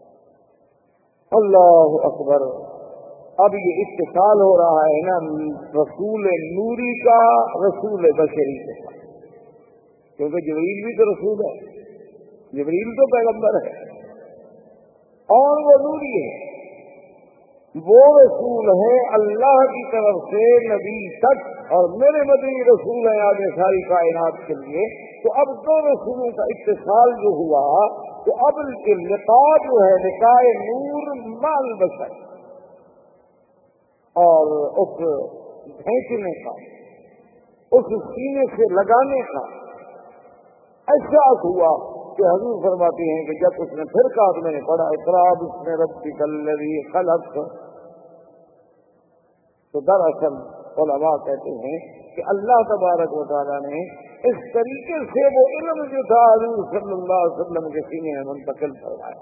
अल्लाहु अकबर। अब ये इत्तिसाल हो रहा है ना रसूल नूरी का रसूल बशरी के साथ। کیونکہ جبریل بھی تو رسول ہے، جبریل تو پیغمبر ہے اور وہ نوری ہے، وہ رسول ہے اللہ کی طرف سے نبی تک، اور میرے مدنی رسول ہیں آگے ساری کائنات کے لیے۔ تو اب دو رسولوں کا اتصال جو ہوا تو اب لقاء جو ہے لقاء نور مال بشر، اور اس بھینچنے کا، اس سینے سے لگانے کا احساس ہوا کہ حضور فرماتے ہیں کہ جب اس نے پھر کہا تو میں نے پڑھا اقرأ باسم ربک الذی خلق، تو دراصل علماء کہتے ہیں کہ اللہ تبارک و تعالیٰ نے اس طریقے سے وہ علم جو تھا حضور صلی اللہ علیہ وسلم کے سینے میں منتقل کروایا۔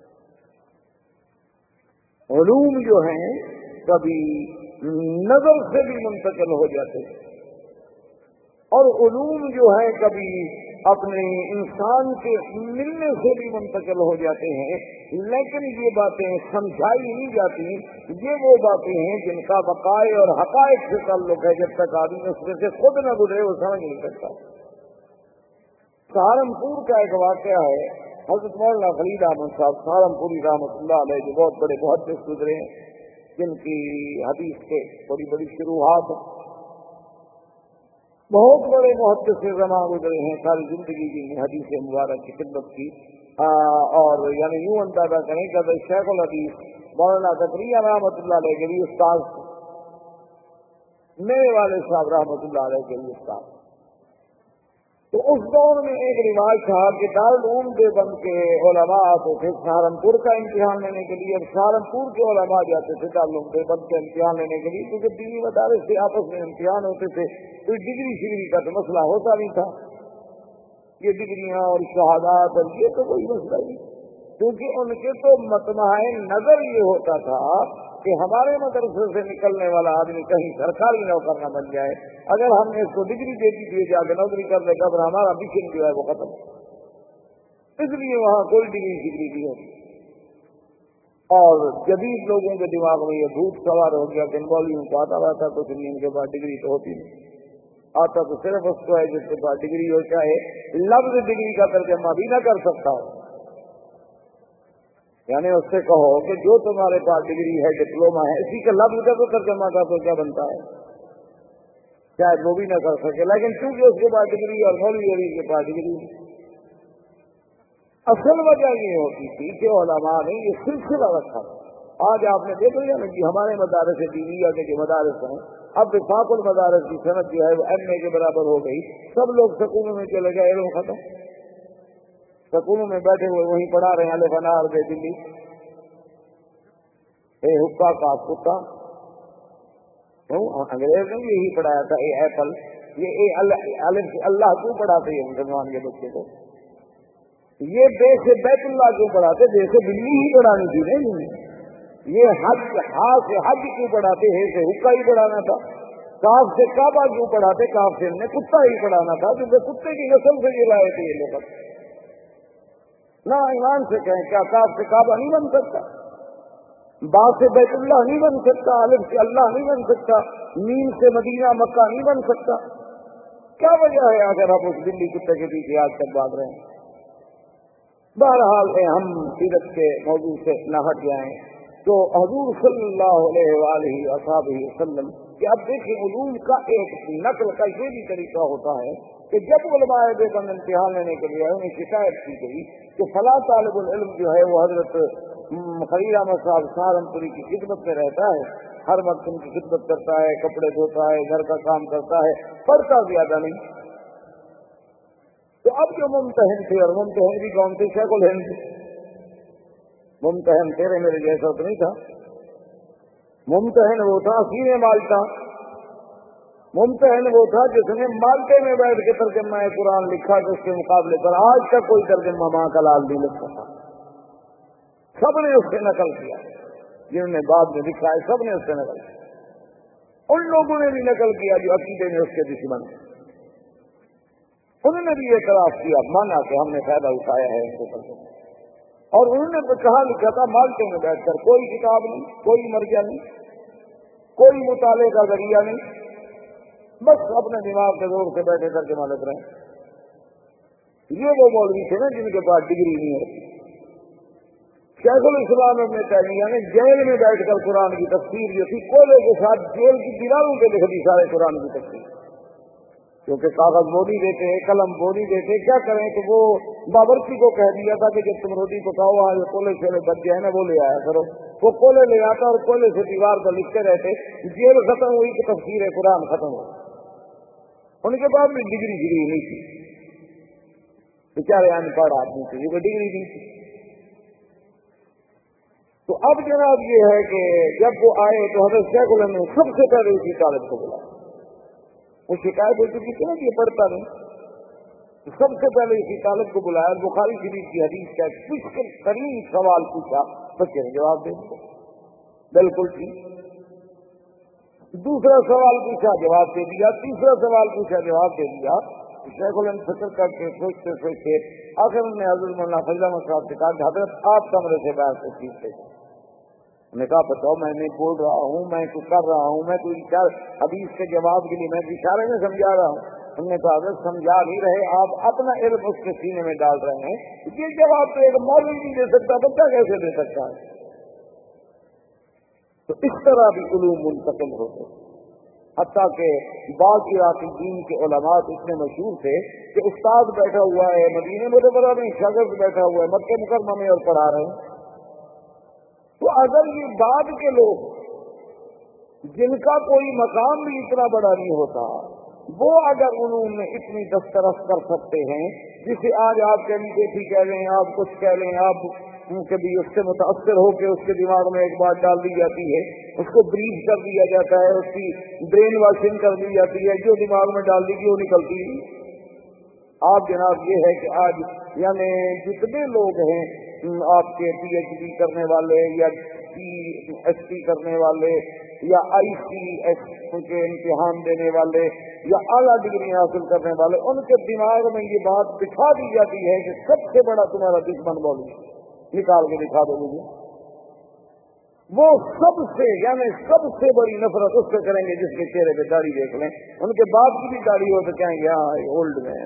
علوم جو ہیں کبھی نظر سے بھی منتقل ہو جاتے ہیں، اور علوم جو ہیں کبھی اپنے انسان کے ملنے سے بھی منتقل ہو جاتے ہیں، لیکن یہ باتیں سمجھائی نہیں جاتی۔ یہ وہ باتیں ہیں جن کا بقائے اور حقائق سے تعلق ہے، جب تک آدمی اس میں سے خود نہ گزرے وہ سمجھ نہیں سکتا۔ سہارنپور کا ایک واقعہ ہے، حضرت مولانا خلیل احمد صاحب سہارنپوری رحمۃ اللہ علیہ جو بہت بڑے محدث گزرے ہیں، جن کی حدیث کے بڑی بڑی شروحات، بہت بڑے محدث سے زماں گزرے ہیں، ساری زندگی کی حدیث مبارک کی خدمت کی، اور یعنی یوں اندازہ کریں کہ شیخ الحدیث مولانا زکریا رحمۃ اللہ علیہ کے بھی استاد، میرے والد صاحب رحمۃ اللہ علیہ کے بھی استاد۔ تو اس دور میں ایک رواج تھا کہ دارالعلوم دیوبند کے علماء آتے تھے سہارنپور کا امتحان لینے کے لیے، اور سہارنپور کے علماء جاتے تھے دارالعلوم دیوبند کا امتحان لینے کے لیے، کیونکہ دینی مدارس سے آپس میں امتحان ہوتے تھے، کوئی ڈگری شگری کا تو مسئلہ ہوتا نہیں تھا، یہ ڈگریاں اور شہادات اور یہ تو کوئی مسئلہ نہیں، کیونکہ ان کے تو مطمع نظر یہ ہوتا تھا کہ ہمارے مدرسے سے نکلنے والا آدمی کہیں سرکاری نوکر نہ بن جائے، اگر ہم نے اس کو ڈگری دے دی تو جا کے نوکری کر لے گا، پھر ہمارا مشن جو ہے وہ ختم، اس لیے وہاں کوئی ڈگری شگری نہیں ہوتی۔ اور جدید لوگوں کے دماغ میں یہ بھوت سوار ہو گیا کہ مولویوں کو آتا رہتا کچھ نہیں، ان کے پاس ڈگری تو ہوتی نہیں، آتا تو صرف اس کو ہے جس کے پاس ڈگری ہو، چاہے لفظ ڈگری کا ترجمہ بھی نہ کر سکتا ہو، یعنی اس سے کہو کہ جو تمہارے پاس ڈگری ہے ڈپلوما ہے اسی کا لفظ کا تو ترجمہ کا تو کیا بنتا ہے، شاید وہ بھی نہ کر سکے، لیکن چونکہ اس کے پاس ڈگری اور مولوی علی کے پاس ڈگری، اصل وجہ یہ ہوتی تھی کہ علماء نے یہ سلسلہ رکھا۔ آج آپ نے دیکھا یا نہیں، ہمارے مدارس دینیہ کے جو مدارس ہیں، اب وفاق المدارس کی صنعت جو ہے وہ ایم اے کے برابر ہو گئی، سب لوگ سکولوں میں چلے گئے، علم ختم، سکولوں میں بیٹھے ہوئے وہیں پڑھا رہے ہیں، الف انار بے دلی اے حقہ کا کتا، انگریز نے یہی پڑھایا تھا، اے ایپل، یہ اے الف اللہ کیوں پڑھاتے ہیں مسلمان کے بچے کو، یہ بے سے بیت اللہ کیوں پڑھاتے، بے سے بلی ہی پڑھانی تھی نہیں، یہ حج ہا سے حج کیوں پڑھاتے، ہے سے حقہ ہی پڑھانا تھا، کاف سے کعبہ کیوں پڑھاتے، کاف سے نے کتا ہی پڑھانا تھا، کیونکہ کتے کی نسل سے یہ لائے تھے یہ لوگ۔ نہ ایمان سے کہیں کیا کاف سے کعبہ نہیں بن سکتا، با سے بیت اللہ نہیں بن سکتا، الف سے اللہ نہیں بن سکتا، میم سے مدینہ مکہ نہیں بن سکتا، کیا وجہ ہے اگر آپ اس دلی کتے کے پیچھے آج تک بھاگ رہے ہیں؟ بہرحال ہم سیرت کے موضوع سے نہ ہٹ جائیں تو حضور صلی اللہ علیہ وآلہ وصحبہ وسلم کہ اب دیکھیں علوم کا ایک نقل کا یہ بھی طریقہ ہوتا ہے کہ جب علماء دیوبند امتحان لینے کے لیے انہیں شکایت کی گئی کہ فلاں طالب العلم جو ہے وہ حضرت خلیل احمد صاحب سہارنپوری کی خدمت میں رہتا ہے، ہر وقت ان کی خدمت کرتا ہے، کپڑے دھوتا ہے، گھر کا کام کرتا ہے، پڑھتا زیادہ نہیں، تو اب جو ممتحن تھے، اور ممتحن بھی کون تھے؟ شیخ الہند، ممتحن تیرے میرے جیسا تو نہیں تھا، ممتحن وہ تھا سینے مالٹا، ممتحن وہ تھا جس نے مالٹے میں بیٹھ کے ترجمہ قرآن لکھا، جس کے مقابلے پر آج تک کوئی ترجمہ ماں کا لال نہیں لکھ سکا، سب نے اس سے نقل کیا، جنہوں نے بعد میں لکھا ہے سب نے اس سے نقل کیا، ان لوگوں نے بھی نقل کیا جو عقیدے میں اس کے دشمن ہیں، انہوں نے بھی اعتراف کیا، مانا کہ ہم نے فائدہ اٹھایا ہے ان کو کرتے، اور انہوں نے کہا لکھا تھا مالٹے میں بیٹھ کر کوئی کتاب نہیں، کوئی مرجع نہیں، کوئی مطالعے کا ذریعہ نہیں، بس اپنے دماغ کے زور سے بیٹھے ترجمہ لکھ رہے ہیں، یہ وہ مولوی تھے نا جن کے پاس ڈگری نہیں ہوتی. شیخ الاسلام ابن تیمیہ نے جیل میں بیٹھ کر قرآن کی تفسیر جو تھی کولے کے ساتھ جیل کی دیواروں پہ لکھ دی سارے قرآن کی تفسیر, کیونکہ کاغذ وہ نہیں دیتے, قلم وہ نہیں دیتے, کیا کریں. تو وہ باورچی کو کہہ دیا تھا کہ جب تم روٹی پکاؤ وہاں جو کولے سے بچ جائے نا وہ لے آیا کرو. وہ کولے لے آتا اور کولے سے دیوار پر لکھتے رہتے. جیل ختم ہوئی کہ تفسیر قرآن ختم ہو. ان کے بعد بھی ڈگری گری نہیں تھی, بیچارے ان پڑھ آدمی تھے, یہ ڈگری نہیں تھی. تو اب جناب یہ ہے کہ جب وہ آئے تو حضرت شیخ الہند نے سب سے پہلے اسی طالب کو بلایا. وہ شکایت ہو چکی تھی نا کہ یہ پڑھتا نہیں, سب سے پہلے اسی طالب کو بلایا. بخاری شریف کی حدیث کا ایک مشکل ترین سوال پوچھا, بچے نے جواب دے دیا بالکل ٹھیک. دوسرا سوال پوچھا, جواب دے دیا. تیسرا سوال پوچھا, جواب دے دیا. شیخ الہند فکر کر کے سوچتے سوچتے آخر نے حضرت مولانا فضل احمد صاحب سے کہا کہ حضرت آپ کمرے سے باہر سے سیکھتے. انہوں نے کہا بتاؤ میں نہیں بول رہا ہوں, میں کچھ کر رہا ہوں, میں کوئی اشارہ حدیث کے جواب کے لیے میں اشارے میں سمجھا رہا ہوں. ہم نے کہا حضرت سمجھا نہیں رہے, آپ اپنا علم اس کے سینے میں ڈال رہے ہیں. یہ جواب تو ایک مولوی نہیں دے سکتا, بچہ کیسے دے سکتا ہے. تو اس طرح بھی علوم منتقل ہوتے, حتیٰ کہ بعض عراقی دین کے علماء اتنے مشہور تھے کہ استاد بیٹھا ہوا ہے مدینہ منورہ میں, شاگرد بیٹھا ہوا ہے مکہ مکرمہ میں اور پڑھا رہے ہیں. تو اگر یہ بعد کے لوگ جن کا کوئی مقام بھی اتنا بڑا نہیں ہوتا, وہ اگر انہوں نے اتنی دسترس کر سکتے ہیں, جسے آج آپ کہیں بیٹھی کہہ لیں, آپ کچھ کہہ لیں, آپ کبھی اس سے متاثر ہو کے اس کے دماغ میں ایک بات ڈال دی جاتی ہے, اس کو بریف کر دیا جاتا ہے, اس کی برین واشنگ کر دی جاتی ہے, جو دماغ میں ڈال دی گئی وہ نکلتی ہے. آپ جناب یہ ہے کہ آج یعنی جتنے لوگ ہیں آپ کے پی ایچ ڈی کرنے والے یا پی ایس سی کرنے والے یا آئی سی ایس کے امتحان دینے والے یا اعلیٰ ڈگری حاصل کرنے والے, ان کے دماغ میں یہ بات دکھا دی جاتی ہے کہ سب سے بڑا تمہارا دشمن مولوی, نکال کے دکھا دو مجھے. وہ سب سے یعنی سب سے بڑی نفرت اس سے کریں گے جس کے چہرے پہ داڑھی دیکھ لیں. ان کے باپ کی بھی داڑھی ہو تو کہیں گے ہاں اولڈ میں.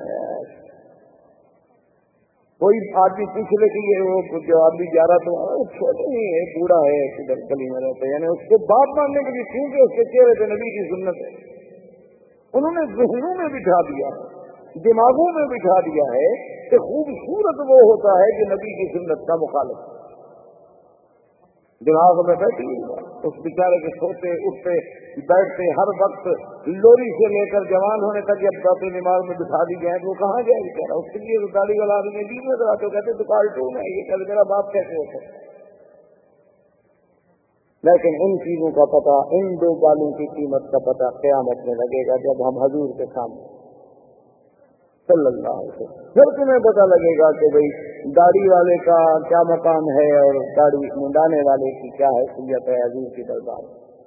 کوئی آدمی پوچھ لے کہ یہ وہ جو آدمی جا رہا تو چھوٹے نہیں ہے, بوڑھا ہے, کدھر گلی میں رہتا ہے, یعنی اس کو باپ ماننے کے لیے کیونکہ اس کے چہرے پہ نبی کی سنت ہے. انہوں نے ذہنوں میں بٹھا دیا, دماغوں میں بٹھا دیا ہے کہ خوبصورت وہ ہوتا ہے جو نبی کی سنت کا مخالف ہے. دماغ میں بیٹھی اس بیچارے کے سوتے اٹھتے بیٹھتے ہر وقت لوری سے لے کر جوان ہونے تک جب باتیں دماغ میں بٹھا دی جائیں تو وہ کہاں جائے بیچارہ. اس کے لیے گاڑی والا آدمی بیچ میں کراتے کہتے دکان ٹون ہے, یہ کل میرا باپ کیسے ہو سکتا. لیکن ان چیزوں کا پتہ, ان دو بالوں کی قیمت کا پتہ قیامت میں لگے گا جب ہم حضور کے سامنے صلی اللہ علیہ وسلم. پھر تمہیں پتہ لگے گا کہ بھئی داڑھی والے کا کیا مقام ہے اور داڑھی منڈانے والے کی کیا حیثیت ہے حضور کی دربار.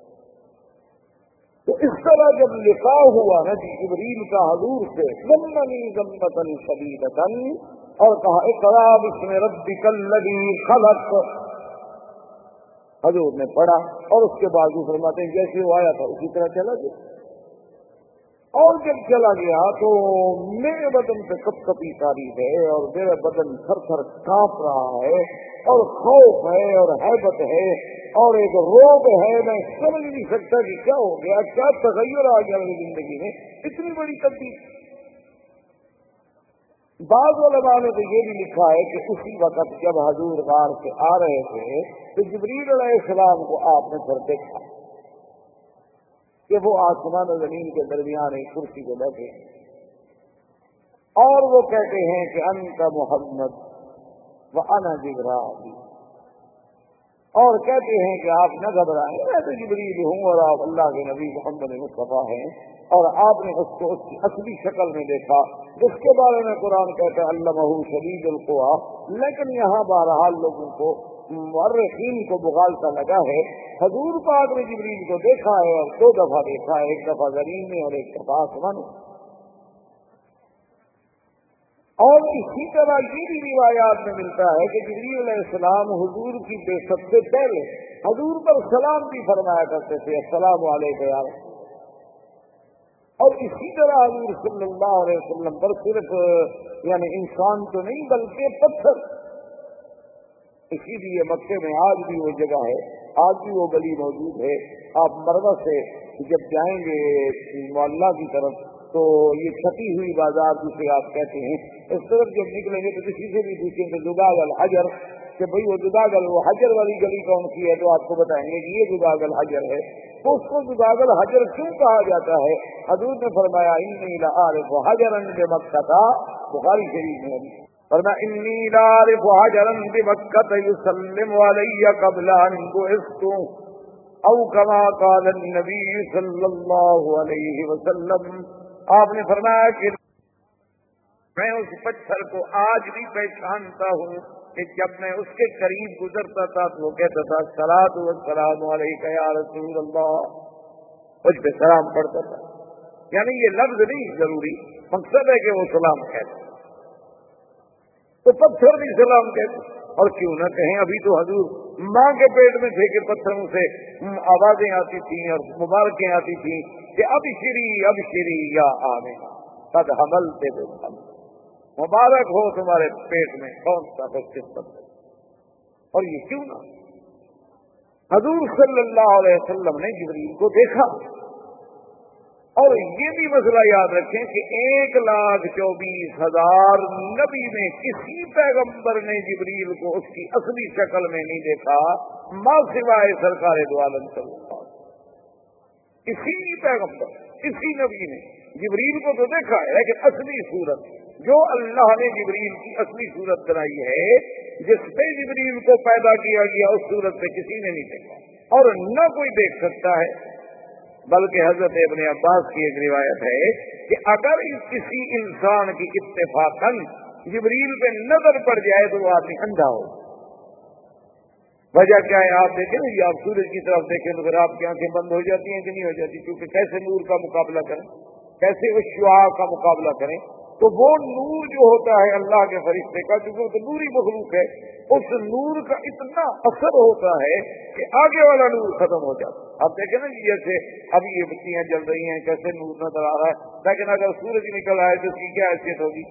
تو اس طرح جب لقاء ہوا نا جی جبریل کا حضور سے, ضمنی ضمتن شدیدتن, اور کہا اقرا باسم ربک الذی خلق. حضور نے پڑھا اور اس کے بعد فرماتے ہیں جیسے وہ آیا تھا اسی طرح چلا گیا. اور جب چلا گیا تو میرے بدن سے کپ کپی ساری ہے اور میرا بدن تھر تھر کانپ رہا ہے اور خوف ہے اور ہیبت ہے اور ایک روب ہے. میں سمجھ نہیں سکتا کہ کیا ہو گیا, کیا تغیر آ گیا میری زندگی میں, اتنی بڑی تبدیلی. بعض علماء نے تو یہ بھی لکھا ہے کہ اسی وقت جب حضور غار سے آ رہے تھے تو جبریل علیہ السلام کو آپ نے پھر دیکھا کہ وہ آسمان و زمین کے درمیان ایک کرسی پہ بیٹھے اور وہ کہتے ہیں کہ انت محمد و انا جبرائیل, اور کہتے ہیں کہ آپ نہ گھبرائیں, میں تو جبریل ہوں اور آپ اللہ کے نبی محمد مصطفیٰ ہیں. اور آپ نے اس کو اس کی اصلی شکل میں دیکھا جس کے بارے میں قرآن کہتا ہے علمہ شدید القویٰ. لیکن یہاں بہرحال لوگوں کو مورخین کو مغالطہ لگا ہے. حضور پاک نے جبریل کو دیکھا ہے اور دو دفعہ دیکھا ہے, ایک دفعہ زمین میں اور ایک دفعہ آسمان میں. اور اسی طرح یہ بھی روایات میں ملتا ہے کہ جبریل علیہ السلام حضور کی بعثت سے پہلے حضور پر سلام بھی فرمایا کرتے تھے, السلام علیکم یا رسول. اور اسی طرح حضور صلی اللہ علیہ وسلم پر صرف یعنی انسان تو نہیں بلکہ پتھر. اسی لیے مکے میں آج بھی وہ جگہ ہے، آج بھی وہ گلی موجود ہے. آپ مروہ سے جب جائیں گے معلیٰ کی طرف تو یہ چھٹی ہوئی بازار جسے آپ کہتے ہیں، اس طرف جب نکلیں گے تو کسی سے بھی پوچھیں گے زجاج الحجر کہ بھئی وہ زجاج وہ حجر والی گلی کون سی ہے، تو آپ کو بتائیں گے کہ یہ زجاج الحجر ہے. تو اس کو زجاج الحجر کیوں کہا جاتا ہے؟ حضور نے فرمایا انی لأعرف حجرا بمکہ تھا، بخاری شریف میں فرمایا انی لأعرف حجرا بمکہ یسلم علی قبل ان بعثت او کما قال النبی صلی اللہ علیہ وسلم. آپ نے فرمایا کہ میں اس پتھر کو آج بھی پہچانتا ہوں کہ جب میں اس کے قریب گزرتا تھا تو وہ کہتا تھا الصلاۃ والسلام علیک یا رسول اللہ، مجھ پہ سلام پڑھتا تھا. یعنی یہ لفظ نہیں ضروری، مقصد ہے کہ وہ سلام کہتا تو پتھر بھی سلام کہتے. اور کیوں نہ کہیں، ابھی تو حضور ماں کے پیٹ میں تھے کہ پتھروں سے آوازیں آتی تھیں اور مبارکیں آتی تھیں کہ اب شری اب شری یا آمنہ قد حملت بالحمل، مبارک ہو تمہارے پیٹ میں کون سا بچہ پتھر. اور یہ کیوں نہ، حضور صلی اللہ علیہ وسلم نے جبریل کو دیکھا. اور یہ بھی مسئلہ یاد رکھیں کہ ایک لاکھ چوبیس ہزار نبی میں کسی پیغمبر نے جبریل کو اس کی اصلی شکل میں نہیں دیکھا ما سوائے سرکار دو عالم صلی اللہ علیہ وسلم. کسی پیغمبر کسی نبی نے جبریل کو تو دیکھا ہے، لیکن اصلی صورت جو اللہ نے جبریل کی اصلی صورت بنائی ہے، جس پہ جبریل کو پیدا کیا گیا، اس صورت پہ کسی نے نہیں دیکھا اور نہ کوئی دیکھ سکتا ہے. بلکہ حضرت ابن عباس کی ایک روایت ہے کہ اگر کسی انسان کی اتفاقاً جبریل پہ نظر پڑ جائے تو وہ آدمی اندھا ہو. وجہ کیا ہے؟ آپ دیکھیں نا، آپ سورج کی طرف دیکھیں تو پھر آپ کی آنکھیں بند ہو جاتی ہیں کہ نہیں ہو جاتی؟ کیونکہ کیسے نور کا مقابلہ کریں، کیسے اس شعاع کا مقابلہ کریں؟ تو وہ نور جو ہوتا ہے اللہ کے فرشتے کا، جو تو نوری مخلوق ہے، اس نور کا اتنا اثر ہوتا ہے کہ آگے والا نور ختم ہو جاتا ہے. آپ دیکھیں نا جیسے ابھی یہ بتیاں جل رہی ہیں، کیسے نور نظر آ رہا ہے، لیکن اگر سورج نکل آئے تو اس کی کیا حیثیت ہوگی؟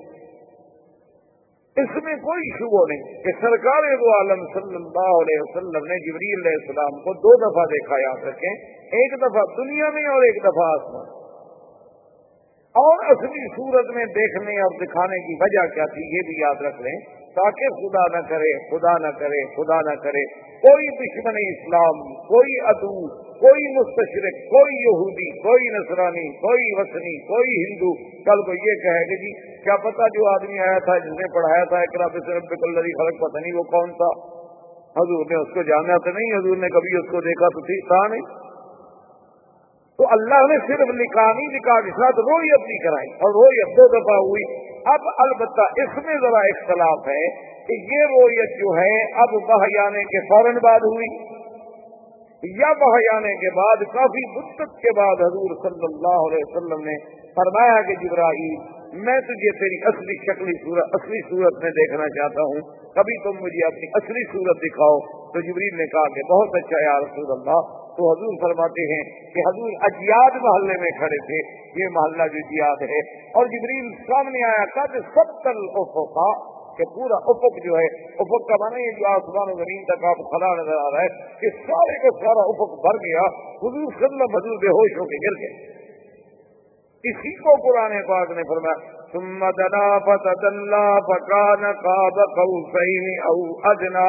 اس میں کوئی شبہ نہیں کہ سرکار دو عالم صلی اللہ علیہ وسلم نے جبریل علیہ السلام کو دو دفعہ دیکھا. یاد رکھیں، ایک دفعہ دنیا میں اور ایک دفعہ آسمان. اور اصلی صورت میں دیکھنے اور دکھانے کی وجہ کیا تھی یہ بھی یاد رکھ لیں، تاکہ خدا نہ کرے خدا نہ کرے خدا نہ کرے کوئی دشمن اسلام، کوئی عدو، کوئی مستشرق، کوئی یہودی، کوئی نصرانی، کوئی وثنی، کوئی ہندو کل کو یہ کہے کہ جی کیا پتا جو آدمی آیا تھا جس نے پڑھایا تھا اقرا باسم ربک الذی خلق، پتہ نہیں وہ کون تھا، حضور نے اس کو جانا تو نہیں، حضور نے کبھی اس کو دیکھا تو تھی کہا نہیں. تو اللہ نے صرف نکاح نکاح کے ساتھ رویت نہیں کرائی، اور رویت دو دفعہ ہوئی. اب البتہ اس میں ذرا اختلاف ہے کہ یہ رویت جو ہے اب وحی آنے کے فوراً بعد ہوئی یا وحی آنے کے بعد کافی مدت کے بعد حضور صلی اللہ علیہ وسلم نے فرمایا کہ جبرائیل میں تجھے تیری اصلی شکلی صورت اصلی صورت میں دیکھنا چاہتا ہوں، کبھی تم مجھے اپنی اصلی صورت دکھاؤ. تو جبریل نے کہا کہ بہت اچھا یا رسول اللہ. تو حضور فرماتے ہیں کہ حضور اجیاد محلے میں کھڑے تھے، یہ محلہ جو جیاد ہے، اور جبریل سامنے آیا قد ستر افقا کہ پورا افق جو ہے، افق کا معنی ہے جو آسمان و زمین تک آپ کھڑا نظر آ رہا ہے کہ سارے کا سارا افق بھر گیا. حضور صلی اللہ علیہ وسلم حضور بے ہوش ہو کے گر گئے. اسی کو قرآن پاک نے فرمایا ثم دنا فتدلى فكان قاب قوسين او ادنى.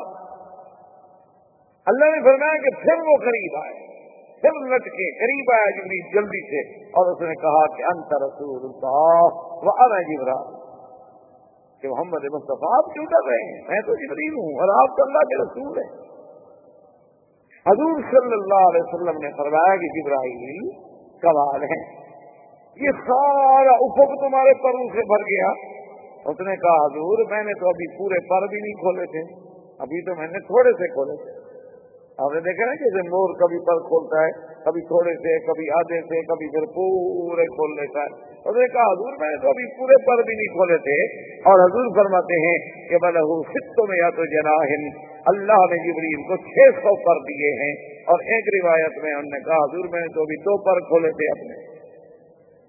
اللہ نے فرمایا کہ پھر وہ قریب آئے، پھر لٹ کے قریب آیا جبریل جلدی سے، اور اس نے کہا کہ انت رسول اللہ وانا جبرائیل، کہ محمد مصطفیٰ آپ کیوں کر رہے ہیں، میں تو جبریل ہوں اور آپ تو اللہ کے رسول ہیں. حضور صلی اللہ علیہ وسلم نے فرمایا کہ جبرائیل کمال ہے، یہ سارا افق تمہارے پروں سے بھر گیا. اس نے کہا حضور میں نے تو ابھی پورے پر بھی نہیں کھولے تھے، ابھی تو میں نے تھوڑے سے کھولے تھے. آپ نے دیکھا نا جیسے مور کبھی پر کھولتا ہے، کبھی تھوڑے سے، کبھی آدھے سے، کبھی پھر پورے کھول لیتا ہے. اس نے کہا حضور میں نے تو ابھی پورے پر بھی نہیں کھولے تھے. اور حضور فرماتے ہیں کہ بلہو ستوں میں یا تو جناحن، اللہ نے جبریل کو چھ سو پر دیے ہیں. اور ایک روایت میں انہوں نے کہا حضور میں نے تو ابھی دو پر کھولے تھے اپنے.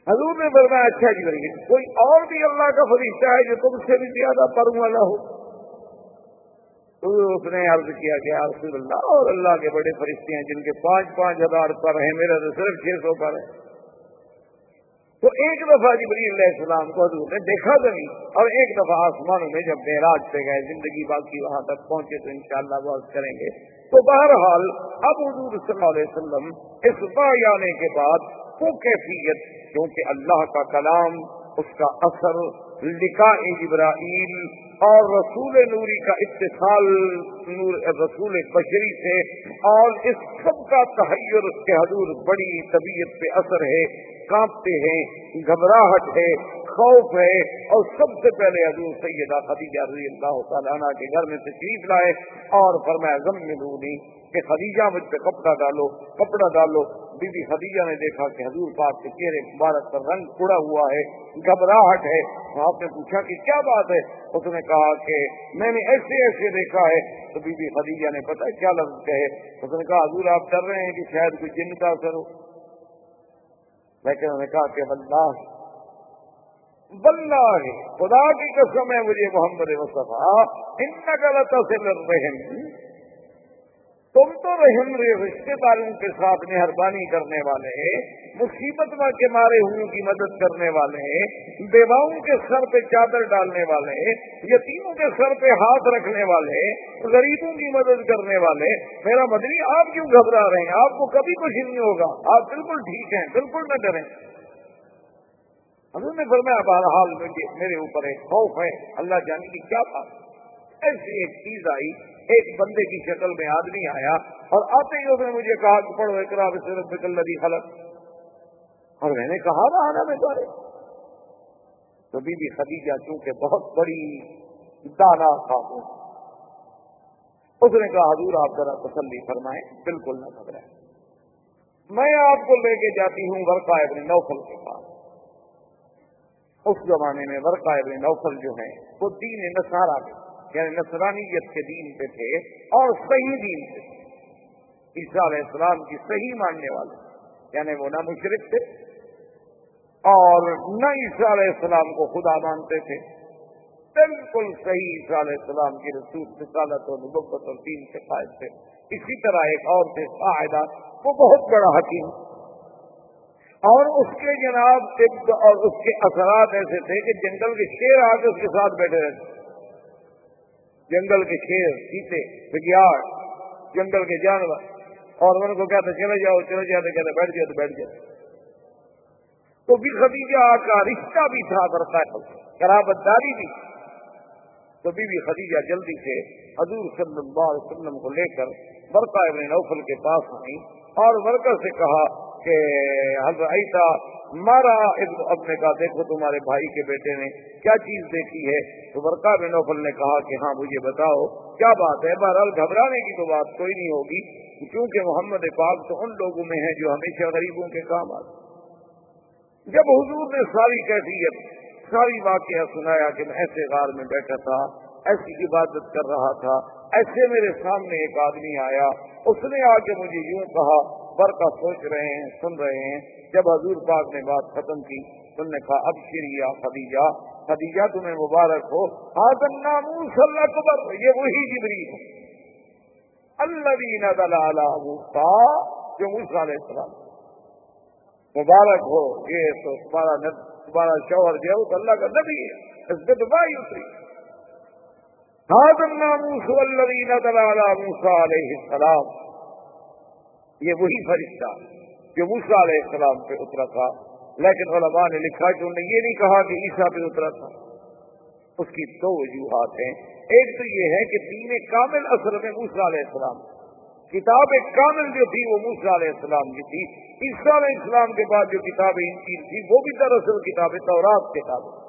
حضور نے فرمایا اچھا جی بھائی کوئی اور بھی اللہ کا فرشتہ ہے جو تم سے بھی زیادہ پر والا ہو؟ تو اس نے عرض کیا کہ یا رسول اللہ اور اللہ کے بڑے فرشتے ہیں جن کے پانچ پانچ ہزار پر ہیں، میرا تو صرف چھ سو پر ہے۔ تو ایک دفعہ جبریل علیہ السلام کو حضور نے دیکھا زمین، اور ایک دفعہ آسمانوں میں جب معراج پہ گئے، زندگی باقی وہاں تک پہنچے تو انشاءاللہ بات کریں گے۔ تو بہرحال اب حضور صلی اللہ علیہ وسلم اس وحی آنے کے بعد وہ کیفیت، کیونکہ اللہ کا کلام، اس کا اثر، لقاء جبرائیل اور رسول نوری کا اتصال نور رسول بشری سے، اور اس سب کا تحیر کہ حضور بڑی طبیعت پہ اثر ہے، کانپتے ہیں، گھبراہٹ ہے، خوف ہے، اور سب سے پہلے حضور سیدہ خدیجہ رضی اللہ تعالیٰ عنہ کے گھر میں تشریف لائے اور فرمایا زملونی کہ خدیجہ مجھ پہ کپڑا ڈالو کپڑا ڈالو۔ بی بی خدیجہ نے دیکھا کہ حضور پاک کے چہرے مبارک پر رنگ اڑا ہوا ہے، گھبراہٹ ہے۔ آپ نے پوچھا کہ کیا بات ہے؟ اس نے کہا کہ میں نے ایسے ایسے دیکھا ہے۔ تو بی بی خدیجہ نے پتا کیا لفظ کہے؟ اس نے کہا حضور آپ ڈر رہے ہیں کہ شاید کوئی جن کا اثر ہو؟ لیکن انہوں نے کہا کہ واللہ واللہ خدا کی قسم ہے مجھے محمد مصطفیٰ انک لتصل الرحم، تم تو رحم رشتے داروں کے ساتھ مہربانی کرنے والے، مصیبت میں کے مارے ہوئوں کی مدد کرنے والے، بیواؤں کے سر پہ چادر ڈالنے والے، یتیموں کے سر پہ ہاتھ رکھنے والے، غریبوں کی مدد کرنے والے۔ میرا مدنی آپ کیوں گھبرا رہے ہیں؟ آپ کو کبھی کچھ نہیں ہوگا، آپ بالکل ٹھیک ہیں، بالکل نہ ڈریں۔ حضور نے فرمایا بہرحال میرے اوپر ایک خوف ہے، اللہ جانے کی کیا بات۔ ایسی ایک چیز آئی، ایک بندے کی شکل میں آدمی آیا، اور آتے ہی اس نے مجھے کہا کہ پڑھو اقرا باسم ربک الذی خلق، اور میں نے کہا نا آنا میں تمہارے۔ تو بی بی خدیجہ چونکہ بہت بڑی دانا خاتون، اس نے کہا حضور آپ ذرا تسلی فرمائیں، بالکل نہ گھبرائیں، میں آپ کو لے کے جاتی ہوں ورقہ ابن نوفل کے پاس۔ اس زمانے میں ورقہ ابن نوفل جو ہیں وہ دین نصارہ کے یعنی نصرانیت کے دین پہ تھے، اور صحیح دین پہ تھے، عیسیٰ علیہ السلام کی صحیح ماننے والے، یعنی وہ نہ مشرک تھے اور نہ عیسیٰ علیہ السلام کو خدا مانتے تھے، بالکل صحیح عیسیٰ علیہ السلام کی رسول رسالت و نبوت اور دین کے قائل تھے۔ اسی طرح ایک اور تھے ساعدہ، وہ بہت بڑا حکیم، اور اس کے جناب طب اور اس کے اثرات ایسے تھے کہ جنگل کے شیر آ کے اس کے ساتھ بیٹھے رہتے، جنگل کے شیر، چیتے، بگیاڑ، جنگل کے جانور، اور ان کو کہتے چلے جاؤ چلے جاؤ، تو کہتے بیٹھ جاؤ تو بیٹھ جاؤ۔ تو بھی خدیجہ کا رشتہ بھی تھا، برتا قرابت داری بھی۔ تو بی بی خدیجہ جلدی سے حضور صلی اللہ علیہ وسلم کو لے کر ورقہ ابن نوفل کے پاس آئی، اور ورقہ سے کہا کہ حضرت عیسیٰ مارا اب نے کہا دیکھو تمہارے بھائی کے بیٹے نے کیا چیز دیکھی ہے؟ تو ورقہ بن نوفل نے کہا کہ ہاں مجھے بتاؤ کیا بات ہے۔ بہرحال گھبرانے کی تو بات کوئی نہیں ہوگی، کیونکہ محمد پاک تو ان لوگوں میں ہیں جو ہمیشہ غریبوں کے کام آتے۔ جب حضور نے ساری کیفیت ساری واقعہ سنایا کہ میں ایسے غار میں بیٹھا تھا، ایسی عبادت کر رہا تھا، ایسے میرے سامنے ایک آدمی آیا، اس نے آ کے مجھے یوں کہا، برقع سوچ رہے ہیں، سن رہے ہیں۔ جب حضور پاک نے بات ختم کی، انہوں نے کہا ابشری یا خدیجہ، خدیجہ تمہیں مبارک ہو، ھذا الناموس الاکبر، یہ وہی جبریل ہے الذی نزل علی موسیٰ، جو موسیٰ علیہ السلام، مبارک ہو، یہ تو تمہارا تمہارا شوہر جو ہے وہ تو اللہ کا نبی ہے، اس پہ تو وحی اتری۔ ھذا الناموس الذی نزل علی موسیٰ علیہ السلام، یہ وہی فرشتہ جو موسیٰ علیہ السلام پہ اترا تھا، لیکن علماء نے لکھا کہ انہوں نے یہ نہیں کہا کہ عیسیٰ پہ اترا تھا۔ اس کی دو وجوہات ہیں، ایک تو یہ ہے کہ دین کامل اصل میں موسیٰ علیہ السلام، کتاب کامل جو تھی وہ موسیٰ علیہ السلام کی تھی، عیسیٰ علیہ السلام کے بعد جو کتاب انجیل تھی وہ بھی دراصل کتاب تورات کتاب ہے۔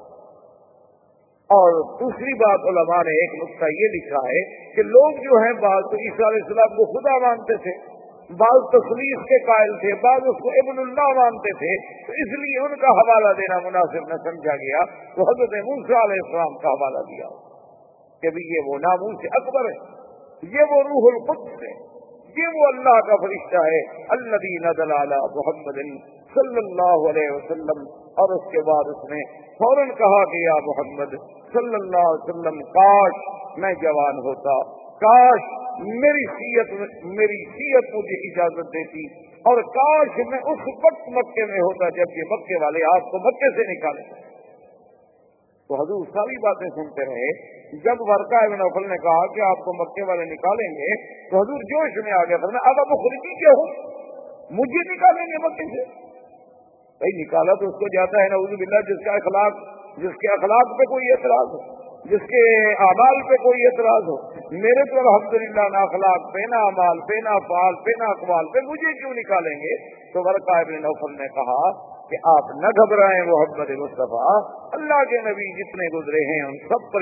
اور دوسری بات علماء نے ایک نقطہ یہ لکھا ہے کہ لوگ جو ہیں بعض تو عیسیٰ علیہ السلام کو خدا مانتے تھے، بعض تصلیف کے قائل تھے، بعض اس کو ابن اللہ مانتے تھے، تو اس لیے ان کا حوالہ دینا مناسب نہ سمجھا گیا، تو حضرت موسیٰ علیہ السلام کا حوالہ دیا کہ بھی یہ وہ ناموس اکبر ہے، یہ وہ روح القدس ہے، یہ وہ اللہ کا فرشتہ ہے الذی نزل علی محمد صلی اللہ علیہ وسلم. اور اس کے بعد اس نے فوراً کہا کہ یا محمد صلی اللہ علیہ وسلم کاش میں جوان ہوتا، کاش میری صحت میری صحت مجھے اجازت دیتی، اور کاش میں اس وقت مکے میں ہوتا جب یہ مکے والے آپ کو مکے سے نکالے. تو حضور ساری باتیں سنتے رہے. جب ورقہ ابن نوفل نے کہا کہ آپ کو مکے والے نکالیں گے تو حضور جوش میں آ گیا. فرمایا اب مخرجی کیا ہوں، مجھے نکالیں گے مکے سے؟ بھائی نکالا تو اس کو جاتا ہے نعوذ باللہ جس کا اخلاق جس کے اخلاق پہ کوئی اعتراض ہو، جس کے اعمال پہ کوئی اعتراض ہو. میرے تو الحمدللہ نہ اخلاق پہ، نہ اعمال پہ، نہ افعال پہ، نہ اقوال پہ، مجھے کیوں نکالیں گے؟ تو ورقہ ابن نوفل نے کہا کہ آپ نہ گھبرائیں محمد مصطفیٰ، اللہ کے نبی جتنے گزرے ہیں ان سب پر